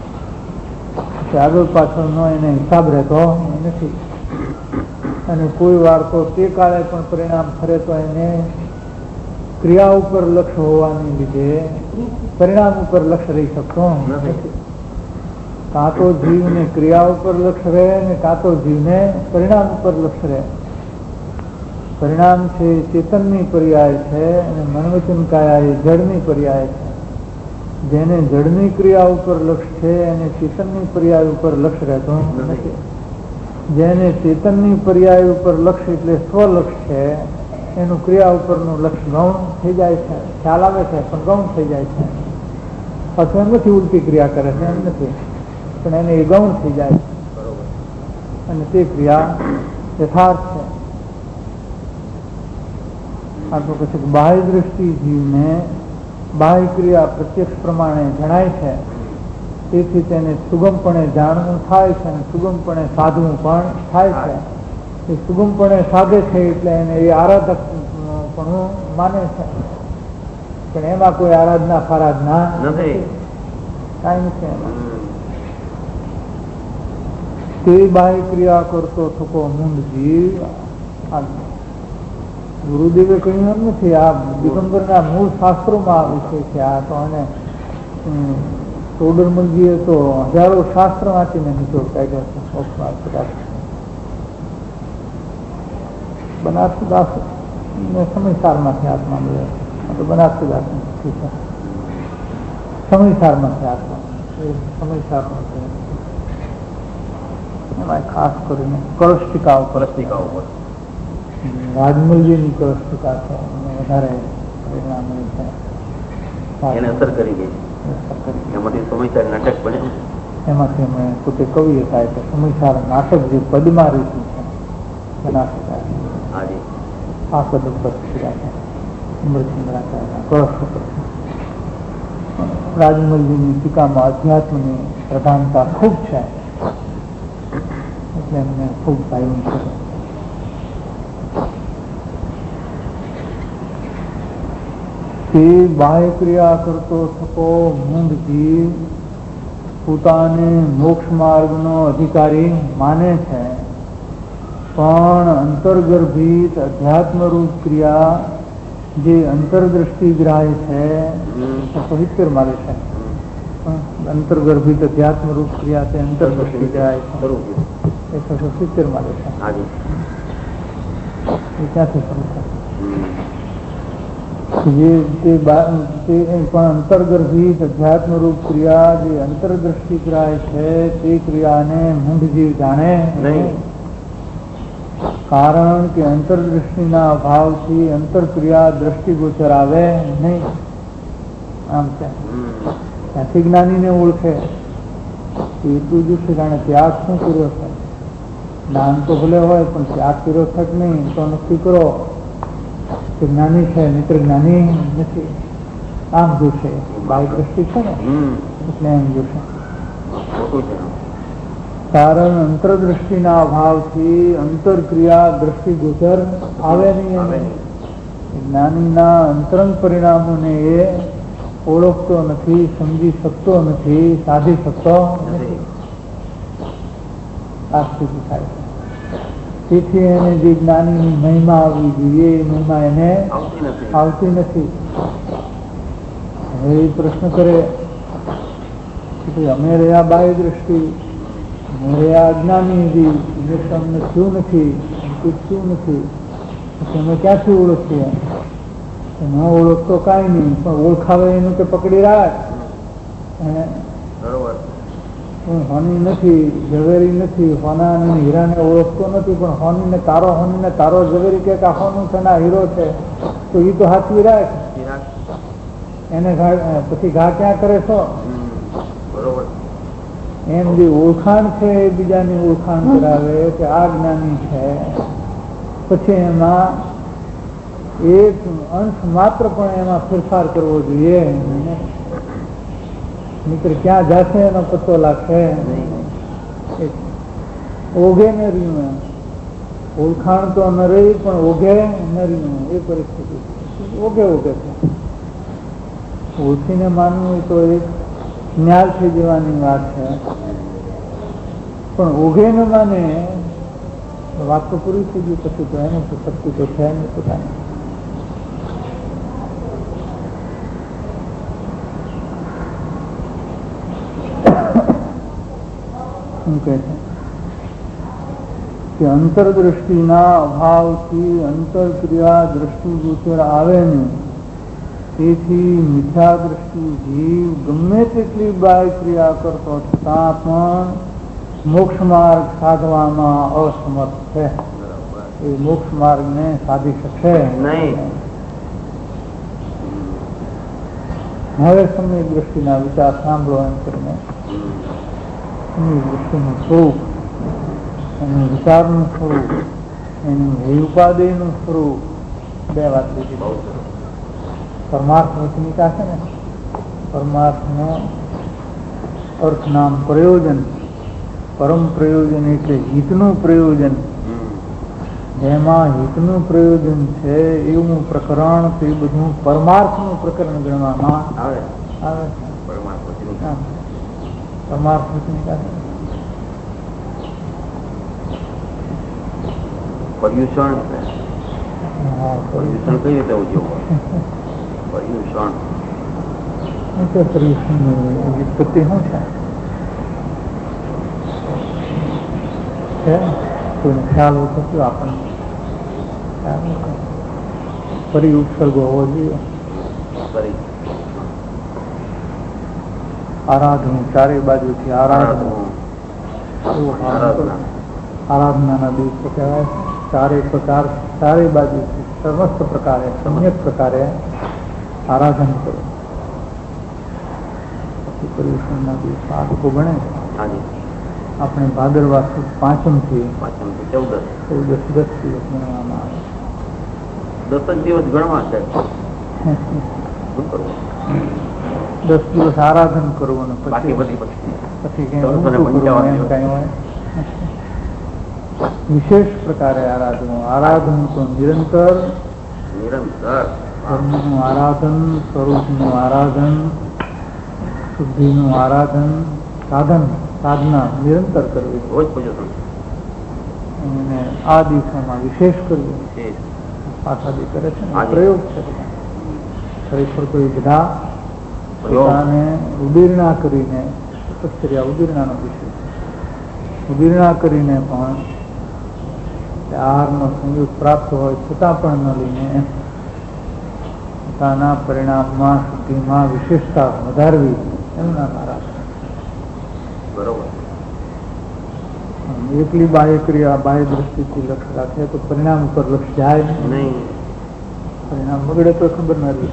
Speaker 2: આગળ પાછળનો એને હિસાબ રહેતો નથી. અને કોઈ વાર તો તે કાળે પણ પરિણામ ફરે તો એને ક્રિયા ઉપર લક્ષ્ય હોવાને લીધે પરિણામ ઉપર લક્ષ્ય રહી શકતો નથી. કાં તો જીવને ક્રિયા ઉપર લક્ષ્ય રહે ને કાં તો જીવને પરિણામ ઉપર લક્ષ્ય રહે. પરિણામ છે ચેતનની પર્યાય છે, અને મનવચન કાયા એ જડની પર્યાય છે. જેને જડની ક્રિયા ઉપર લક્ષ્ય છે એને ચેતનની પર્યાય ઉપર લક્ષ્ય રહેતો નથી. જેને ચેતનની પર્યાય ઉપર લક્ષ્ય એટલે સ્વલક્ષ્ય છે, એનું ક્રિયા ઉપરનું લક્ષ્ય ગૌણ થઈ જાય છે. ખ્યાલ આવે છે પણ ગૌણ થઈ જાય છે. અથવા એમ નથી ઉલટી ક્રિયા કરે છે, એમ નથી, પણ એને એ ગૌણ થઈ જાય છે, અને તે ક્રિયા યથાર્થ છે. આ તો પછી બાહ્ય દ્રષ્ટિ જીવને બાહ્ય ક્રિયા પ્રત્યક્ષ પ્રમાણે જણાય છે, તેથી તેને સુગમપણે જાણવું થાય છે, અને સુગમપણે સાધવું પણ થાય છે. એ સુગમપણે સાધે છે એટલે એને એ આરાધક પણ માને છે, પણ એમાં કોઈ આરાધના ફારાધના નથી, કાંઈ નથી એમાં. તે બાહ્ય ક્રિયા કરતો થકો મૂંડ જીવ ગુરુદેવે કહ્યું એમ નથી. આ દિગંબરના મૂળ શાસ્ત્રોમાં આ વિષય છે. આ તો એને ટોડરમલજીએ તો હજારો શાસ્ત્ર વાંચીને નિચોડ કાઢ્યો છે. બનારસીદાસ ને સમયસારમાંથી આત્મા મળ્યો તો બનારસીદાસ છે, સમયસારમાંથી આત્મા એ સમયસારનો છે. એમાં ખાસ કરીને કળશટીકા ઉપર રાજમલજીની કળશટીકા છે, વધારે પ્રેરણા મળી છે, એને અસર કરી ગઈ. એમાંથી સમયસાર નાટક બને. એમાંથી અમે પોતે કવિ હતા એટલે સમયસાર નાટક જે પદમાં રીતું છે બનારસીદાસ આ પદ ઉપર અમૃતચંદ્રાચાર્યના કળશ ઉપર છે. રાજમલજીની ટીકામાં અધ્યાત્મની પ્રધાનતા ખૂબ છે, એટલે એમને ખૂબ ભાવ્યું છે. તે બાહ્ય ક્રિયા કરતો થકો મૂંઢ જીવ પોતાને મોક્ષ માર્ગનો અધિકારી માને છે, પણ અંતર્ગર્ભિત અધ્યાત્મ રૂપ ક્રિયા જે અંતરદ્રષ્ટિ ગ્રાહ્ય છે સિત્તેર મારે છે. અંતર્ગર્ભિત અધ્યાત્મ રૂપ ક્રિયા તે અંતરદ્રષ્ટિ ગ્રાહ્ય છે એકસો સિત્તેર મારે છે. એ ક્યાંથી શરૂ થાય? જે તે પણ અંતર્ગર્ભિત અધ્યાત્મ રૂપ ક્રિયા જે અંતરદ્રષ્ટિ ગ્રાહ્ય છે તે ક્રિયાને મૂંઢ જીવ જાણે નહીં, કારણ કે અંતરદ્રષ્ટિના અભાવથી અંતરક્રિયા દ્રષ્ટિગોચર આવે નહીં. આમ ત્યાંથી જ્ઞાનીને ઓળખે એટલું જ છે, જાણે ત્યાગ શું કર્યો છે. જ્ઞાન તો ભલે હોય પણ ત્યાગ કર્યો છે કે નહીં તો નક્કી કરો કે જ્ઞાની છે, મિત્ર જ્ઞાની નથી. આમ જોશે, બાહ્ય દ્રષ્ટિ છે ને એટલે એમ જોશે. કારણ અંતરદ્રષ્ટિના અભાવથી અંતરક્રિયા દ્રષ્ટિગોચર આવે નહીં. જ્ઞાનીના અંતરંગ પરિણામોને એ ઓળખતો નથી, સમજી શકતો નથી, સાધી શકતો નથી. આ સ્થિતિ થાય છે. તેથી એને જે જ્ઞાનીની મહિમા આવવી જોઈએ એ મહિમા એને આવતી નથી. હવે એ પ્રશ્ન કરે કે અમે રહ્યા બાહ્ય દ્રષ્ટિ, રહ્યા અજ્ઞાની હતી, અમને શું નથી, શું નથી, અમે ક્યાંથી ઓળખીએ? ન ઓળખતો કાંઈ નહીં, પણ ઓળખાવે એનું કે પકડી રાખ. હોની નથી, ઝવેરી નથી, હોના અને હીરાને ઓળખતો નથી, પણ હોની ને તારો, હોની ને તારો ઝવેરી કે હોનું છે ના હીરો છે, તો એ તો હાથવી રાખ. એને પછી ઘા ક્યાં કરે છો? એમ જે ઓળખાણ છે એ બીજાની ઓળખાણ કરાવે કે આ જ્ઞાની છે, પછી એમાં એક અંશ માત્ર પણ એમાં ફેરફાર કરવો જોઈએ. મિત્ર ક્યાં જશે એનો પત્તો લાગશે. ઓઘે ન રહ્યું, ઓળખાણ તો ન રહી પણ ઓઘે ન રહ્યું, એ પરિસ્થિતિ ઓઘે ઓઘે છે. ઓળખીને માનવું એ તો એક જ્ઞાન થઈ જવાની વાત છે, પણ ઓઘે ન માને વાત તો પૂરી થઈ ગઈ. પછી તો એનું તો શક્તિ તો છે નહીં પોતાની. શું કહે છે કે અંતરદ્રષ્ટિના અભાવથી અંતરક્રિયા દ્રષ્ટિગોચર આવે નહીં, તેથી મિથ્યા દ્રષ્ટિ જીવ ગમે તેટલી બાહ્ય ક્રિયા કરતો છતાં પણ મોક્ષ માર્ગ સાધવામાં અસમર્થ છે. એ મોક્ષ માર્ગ ને સાધી શકશે નહીં. હવે સમય દ્રષ્ટિના વિચાર સાંભળો એમ કરીને સમય દ્રષ્ટિનું સ્વરૂપ, એનું વિચારનું સ્વરૂપ, એનું ઉપાદેયનું સ્વરૂપ, બે વાત લીધી. પરમાર્થ વચનિકા છે ને, પરમાર્થનો અર્થ નામ પ્રયોજન, પરમ પ્રયોજન એટલે હિતનું પ્રયોજન. જેમાં હિતનું પ્રયોજન છે એવું પ્રકરણ તે બધું પરમાર્થનું પ્રકરણ ગણવામાં આવે આવે પરમાર્થ વચનિકા
Speaker 3: પર્યુષણ. હા, પર્યુષણ કઈ રીતે ઉજવવું? પર્યુષણ
Speaker 2: પર્યુષણની વ્યુત્પત્તિ શું છે? કોઈને ખ્યાલ હોય તો શું આપણને ફરી ઉપસર્ગ હોવો જોઈએ. આરાધનું ચારે બાજુથી આરાધનું, આરાધનાના દિવસો કહેવાય. ચારે પ્રકાર, ચારે બાજુથી સમસ્ત પ્રકારે સમ્યક પ્રકારે આરાધન કરો. પછી પર્યુષણના દિવસ આ લોકો ગણે. આપણે ભાદરવા પાંચમ થી ચૌદસ ચૌદસ દસ દિવસ ગણવામાં આવે. દસ જ દિવસ ગણવા છે. દસ દિવસ આરાધન કરવું અને
Speaker 3: બાકી
Speaker 2: પછી
Speaker 3: બધી પછી
Speaker 2: પછી કઈ
Speaker 3: ચૌદસો ને
Speaker 2: ઊંધું કરવું
Speaker 3: પંચાવન
Speaker 2: એમ કઈ હોય. વિશેષ પ્રકારે આરાધવું. આરાધન તો નિરંતર,
Speaker 3: નિરંતર
Speaker 2: ધર્મનું આરાધન, સ્વરૂપનું આરાધન, શુદ્ધિનું આરાધન, સાધન સાધના નિરંતર કરવી.
Speaker 3: રોજ પૂજો તમે.
Speaker 2: અને આ દિવસોમાં વિશેષ કરવું.
Speaker 3: વિશેષ
Speaker 2: પાછા બી કરે છે ને
Speaker 3: હાજી.
Speaker 2: પ્રયોગ છે બધા. ખરેખર કોઈ બધા
Speaker 3: પ્રયોગ.
Speaker 2: પોતાને ઉદીર્ણા કરીને, તપશ્ચર્યા ઉદીર્ણાનો વિષય છે. ઉદીર્ણા કરીને પણ આહારનો સંયુક્ત પ્રાપ્ત હોય છતાં પણ ન લઈને પોતાના પરિણામમાં, શુદ્ધિમાં વિશેષતા વધારવી એનું નામ આરાધના.
Speaker 3: બરોબર.
Speaker 2: એકલી બાહ્ય ક્રિયા, બાહ્ય દ્રષ્ટિથી લક્ષ્ય રાખે તો પરિણામ ઉપર લક્ષ્ય જાય નહીં.
Speaker 3: નહીં.
Speaker 2: પરિણામ બગડે તો ખબર ન રહી.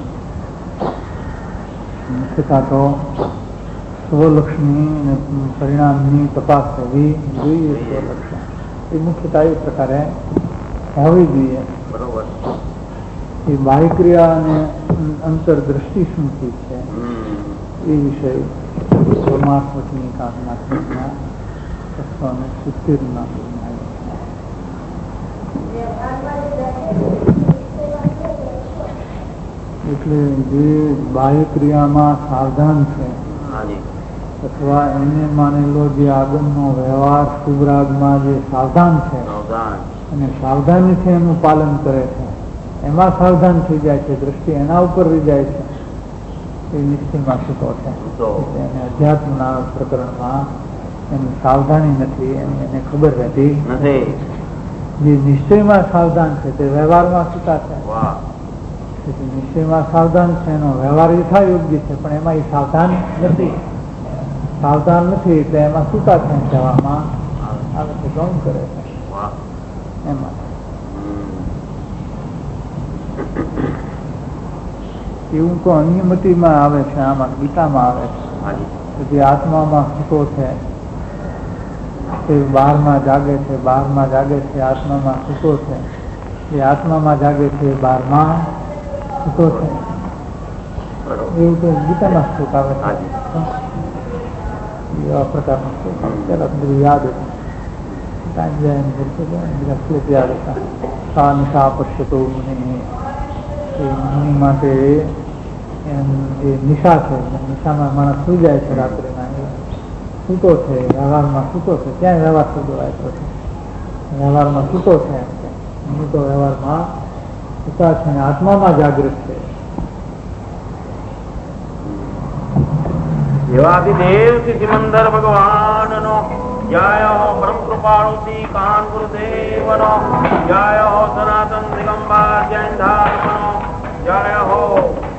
Speaker 2: મુખ્યતા તો સ્વલક્ષની અને પરિણામની તપાસ થવી જોઈએ. સ્વલક્ષણ એ મુખ્યતા એ પ્રકારે હોવી જોઈએ.
Speaker 3: બરોબર.
Speaker 2: એ બાહ્ય ક્રિયા અને અંતરદ્રષ્ટિ શું ચીજ છે
Speaker 3: હમ.
Speaker 2: એ વિષય પરમાત્મકની કામના છસો ને સિત્તેર ના એટલે જે બાહ્ય ક્રિયામાં સાવધાન છે
Speaker 3: હાજી.
Speaker 2: અથવા એને માનેલો જે આગળનો વ્યવહાર શુભરાગમાં જે સાવધાન છે
Speaker 3: સાવધાન.
Speaker 2: અને સાવધાનીથી એનું પાલન કરે છે, એમાં સાવધાન થઈ જાય છે, દ્રષ્ટિ એના ઉપર રહી જાય છે, એ નિશ્ચયમાં છૂટો છે.
Speaker 3: તો
Speaker 2: એટલે એને અધ્યાત્મના પ્રકરણમાં એની સાવધાની નથી, એની એને ખબર રહેતી
Speaker 3: નથી.
Speaker 2: જે નિશ્ચયમાં સાવધાન છે તે વ્યવહારમાં છૂટા છે.
Speaker 3: વાહ.
Speaker 2: તેથી નિશ્ચયમાં સાવધાન છે, એનો વ્યવહાર યથા યોગ્ય છે, પણ એમાં એ સાવધાન નથી. સાવધાન નથી એટલે એમાં છૂટા છે, જવામાં આવે છે, ગૌણ કરે છે.
Speaker 3: વાહ.
Speaker 2: એમાં
Speaker 3: હમ.
Speaker 2: એવું તો અનિયમતિમાં આવે છે, આમાં ગીતામાં આવે છે.
Speaker 3: હાજી.
Speaker 2: જે આત્મામાં છૂટો છે તે બહારમાં જાગે છે, બહારમાં જાગે છે, આત્મામાં છૂટો છે, એ આત્મામાં જાગે છે, બહારમાં છૂટો છે.
Speaker 3: બરોબર.
Speaker 2: એવું તો ગીતામાં શ્લોક આવે છે.
Speaker 3: હાજી.
Speaker 2: એવા પ્રકારનો શ્લોક આવે. પેલા તો બધું યાદ હતું, ટાઈમ જાય એમ કરતો જાય, બીજા શ્લોક યાદ હતા. સા નિશા પશ્યતો મુનિ, એ મુનિ માટે એમ એ નિશા છે, નિશામાં માણસ સુઈ જાય છે રાત્રિના, એ છૂટો છે, વ્યવહારમાં છૂટો છે. ક્યાંય વ્યવહાર શબ્દો વાપરો છે, વ્યવહારમાં છૂટો છે એમ છે. હું તો વ્યવહારમાં છૂટા છે અને આત્મામાં જાગૃત છે.
Speaker 3: દેવાધિદેવ શ્રી સિમંદર ભગવાનનો જય હો. પરમ કૃપાળુ શ્રી કાન ગુરુદેવનો જય હો. સનાતન દિગંબર જૈન ધર્મનો જય હો.